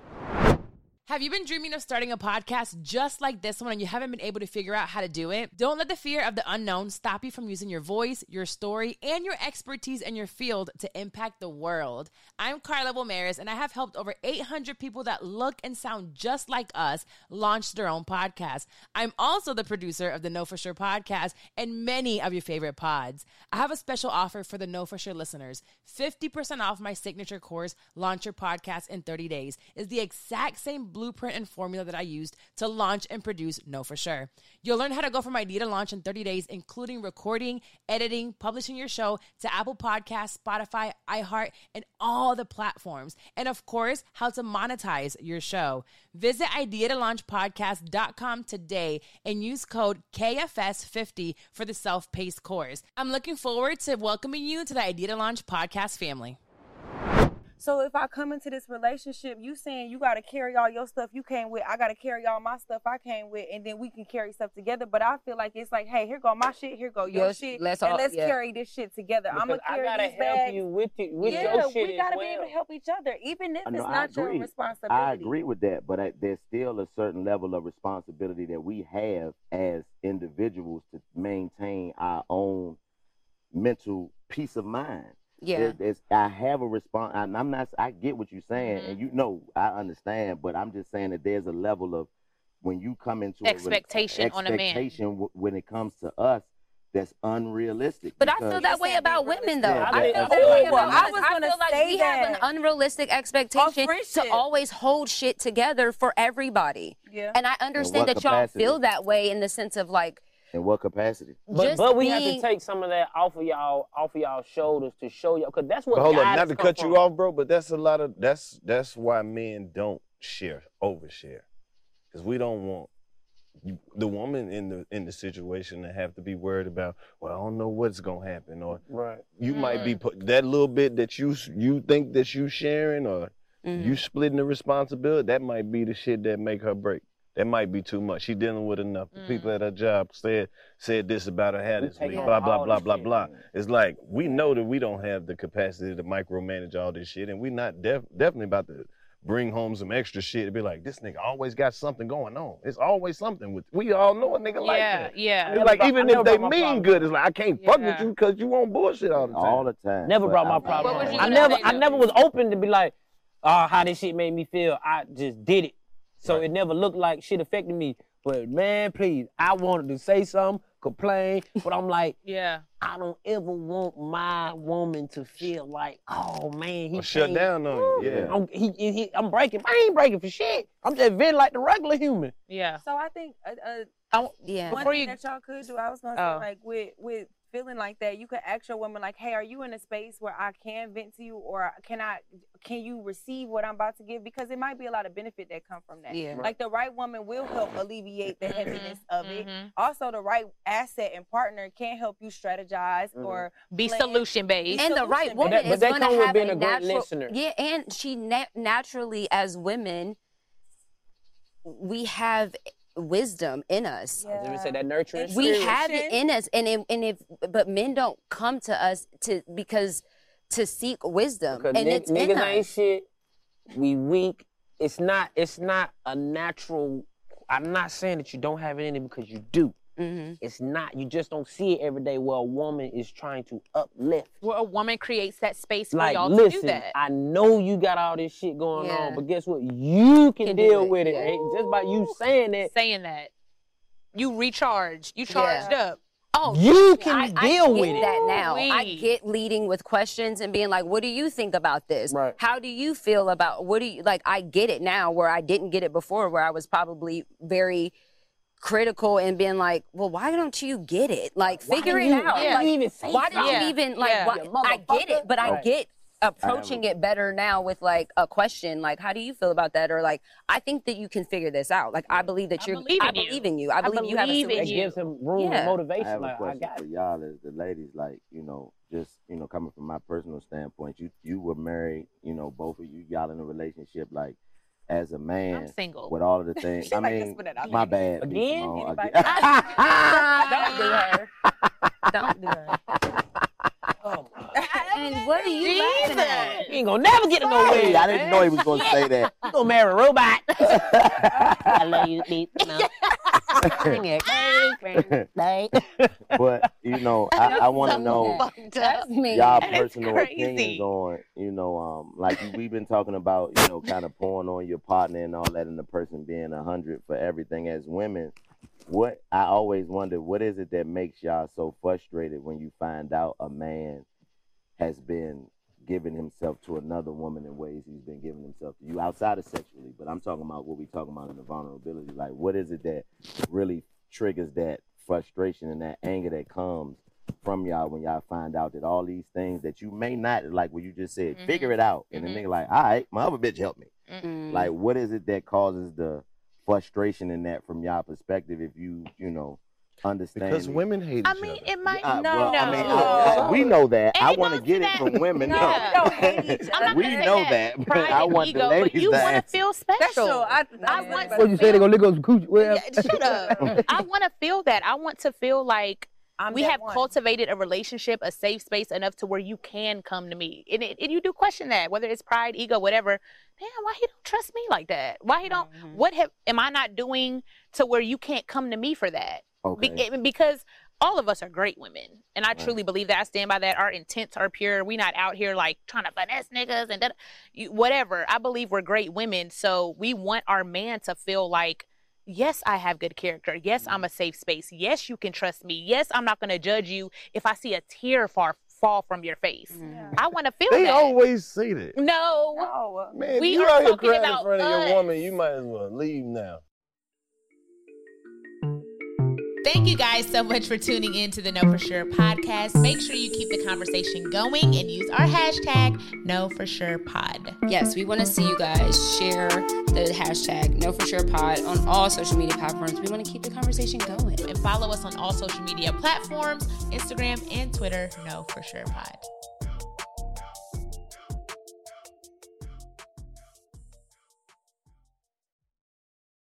Have you been dreaming of starting a podcast just like this one and you haven't been able to figure out how to do it? Don't let the fear of the unknown stop you from using your voice, your story, and your expertise in your field to impact the world. I'm Carla Wilmaris, and I have helped over eight hundred people that look and sound just like us launch their own podcast. I'm also the producer of the Know For Sure podcast and many of your favorite pods. I have a special offer for the Know For Sure listeners. fifty percent off my signature course, Launch Your Podcast in thirty days, is the exact same blueprint and formula that I used to launch and produce Know For Sure. You'll learn how to go from idea to launch in thirty days, including recording, editing, publishing your show to Apple Podcasts, Spotify, iHeart, and all the platforms. And of course, how to monetize your show. Visit idea to launch podcast dot com today and use code K F S fifty for the self-paced course. I'm looking forward to welcoming you to the Idea to Launch podcast family. So if I come into this relationship, you saying you got to carry all your stuff you came with, I got to carry all my stuff I came with, and then we can carry stuff together. But I feel like it's like, hey, here go my shit, here go your Your sh- shit, let's and all- let's yeah. carry this shit together. I'm Because gonna I carry gotta these help bags. you with, it, with yeah, your shit we gotta as be able well. to help each other, even if I know, it's I not your agree. responsibility. I agree with that, but I, there's still a certain level of responsibility that we have as individuals to maintain our own mental peace of mind. Yeah. There- there's, I have a response, and I'm not. I get what you're saying, Mm-hmm. and you know I understand, but I'm just saying that there's a level of when you come into a rela- Expectation on a man. expectation w- when it comes to us that's unrealistic. But I because- feel that way about women, though. Yeah, I yeah, feel I that feel way like- about I us. was I gonna feel like say we have an that. unrealistic expectation friendship. to always hold shit together for everybody. Yeah. And I understand what that y'all capacity? feel that way in the sense of like, in what capacity? But, just but we have being- to take some of that off of y'all, off of y'all shoulders to show y'all, because that's what But hold up, guidance not to come cut from. you off, bro, but that's a lot of that's that's why men don't share, overshare, because we don't want you, the woman in the in the situation to have to be worried about. Well, I don't know what's gonna happen, or Right. you might be put that little bit that you you think that you sharing, or Mhm. you splitting the responsibility. That might be the shit that make her break. That might be too much. She dealing with enough. The people at her job said said this about her hair We this take week. on Blah blah all blah this blah shit. blah. It's like we know that we don't have the capacity to micromanage all this shit, and we not def- definitely about to bring home some extra shit and be like, this nigga always got something going on. It's always something with. We all know a nigga like Yeah, that. yeah. It's like brought- even I never if they brought my mean problem. good, it's like I can't fuck with Yeah. you because you on bullshit all the time. All the time. Never But brought I- my problem. What was you I gonna never, say, I though? never was open to be like, oh, how this shit made me feel. I just did it, so Right. it never looked like shit affected me. But man, please, I wanted to say something, complain, but I'm like, yeah, I don't ever want my woman to feel like, oh man, he Or shut can't- down on you, yeah. I'm, he, he, he- I'm breaking. I ain't breaking for shit. I'm just venting like the regular human. Yeah. So I think uh, uh, I, yeah. one Before thing you- that y'all could do, I was gonna Oh. say, like with with feeling like that, you could ask your woman, like, hey, are you in a space where I can vent to you, or can I, can you receive what I'm about to give? Because it might be a lot of benefit that come from that. Yeah. Right. Like the right woman will help alleviate the heaviness of it. Mhm. Also, the right asset and partner can help you strategize Mhm. or Be plan. solution based. And the right Solution-based. woman that- but is that going to come with have being a a great natural, listener. yeah, and she na- naturally, as women, we have wisdom in us. I was gonna say that nurturing. We spirit. have it in us, and if, and if but men don't come to us to because to seek wisdom, Because and nig- it's in niggas ain't us. shit. We weak. It's not. It's not a natural. I'm not saying that you don't have it in it because you do. Mm-hmm. It's not. You just don't see it every day where a woman is trying to uplift. Where a woman creates that space for Like, y'all to listen, do that. I know you got all this shit going Yeah. on, but guess what? You can, Can do deal it, with it. yeah. Ain't just by you saying that. Saying that. You recharged. You charged up. Oh, You can I, deal I with get it. that now. I Ooh-wee. get leading with questions and being like, "What do you think about this? Right. How do you feel about what do you like?" I get it now, where I didn't get it before, where I was probably very critical and being like, "Well, why don't you get it? Like, Why figure didn't it you- out. why didn't Like, you even say why did something? you even like? Yeah. Why, You I get it, but I Right. get approaching it better now with like a question, like, "How do you feel about that?" Or like, "I think that you can figure this out. Like, I believe that I you're. believe I in you. believe in you. I I believe you have a believe in That solution." you. gives him room Yeah. and I motivation. have a Like, I question got for it. y'all as the ladies, like, you know, just, you know, coming from my personal standpoint, you you were married, you know, both of you, y'all in a relationship, like, as a man, I'm single. with all of the things. I like, mean, let's put that out my there. bad. Again? Simone, Anybody? again. Don't do her. Don't do her. Oh, And what are you laughing at? you ain't gonna never get him nowhere. Hey, I didn't know he was going to say that. You gonna marry a robot. I love you, Pete. But, you know, I, I want to know That's me. y'all That is personal crazy. opinions on, you know, um, like we've been talking about, you know, kind of pouring on your partner and all that, and the person being a hundred for everything. As women, what I always wondered, what is it that makes y'all so frustrated when you find out a man has been giving himself to another woman in ways he's been giving himself to you outside of sexually? But I'm talking about what we talking about in the vulnerability. Like, what is it that really triggers that frustration and that anger that comes from y'all when y'all find out that all these things that you may not, like what you just said, Mhm. figure it out, and Mhm. the nigga like, all right, my other bitch help me. Mm. Like, what is it that causes the frustration in that from y'all perspective? If you, you know, understand Because it? women hate I each mean, other. it might. Uh, No, well, I mean, no. I- I- we know that. And I it want to goes get to it that- from women. No, No, we don't hate each I'm not we gonna say know that. that, but Pride I and want ego, the but ladies you to want answer. to feel That's special. true. I, I want What you say? They gonna lick on some coochie? Well, Yeah, shut up. I want to feel that. I want to feel like I'm we that have one. cultivated a relationship, a safe space enough to where you can come to me. And, it, and you do question that, whether it's pride, ego, whatever. Damn, why he don't trust me like that? Why he don't? Mhm. What have am I not doing to where you can't come to me for that? Okay. Be, it- because all of us are great women, and I Right. truly believe that. I stand by that. Our intents are pure. We not out here like trying to finesse niggas and that, you, whatever. I believe we're great women, so we want our man to feel like, yes, I have good character. Yes, I'm a safe space. Yes, you can trust me. Yes, I'm not going to judge you if I see a tear far, fall from your face. Mhm. I want to feel They that. always say that. No. No. Man, We you are out here talking crying in about front of us. your woman, you might as well leave now. Thank you guys so much for tuning in to the Know For Sure podcast. Make sure you keep the conversation going and use our hashtag Know For Sure Pod. Yes, we want to see you guys share the hashtag Know For Sure Pod on all social media platforms. We want to keep the conversation going. And follow us on all social media platforms, Instagram and Twitter, Know For Sure Pod.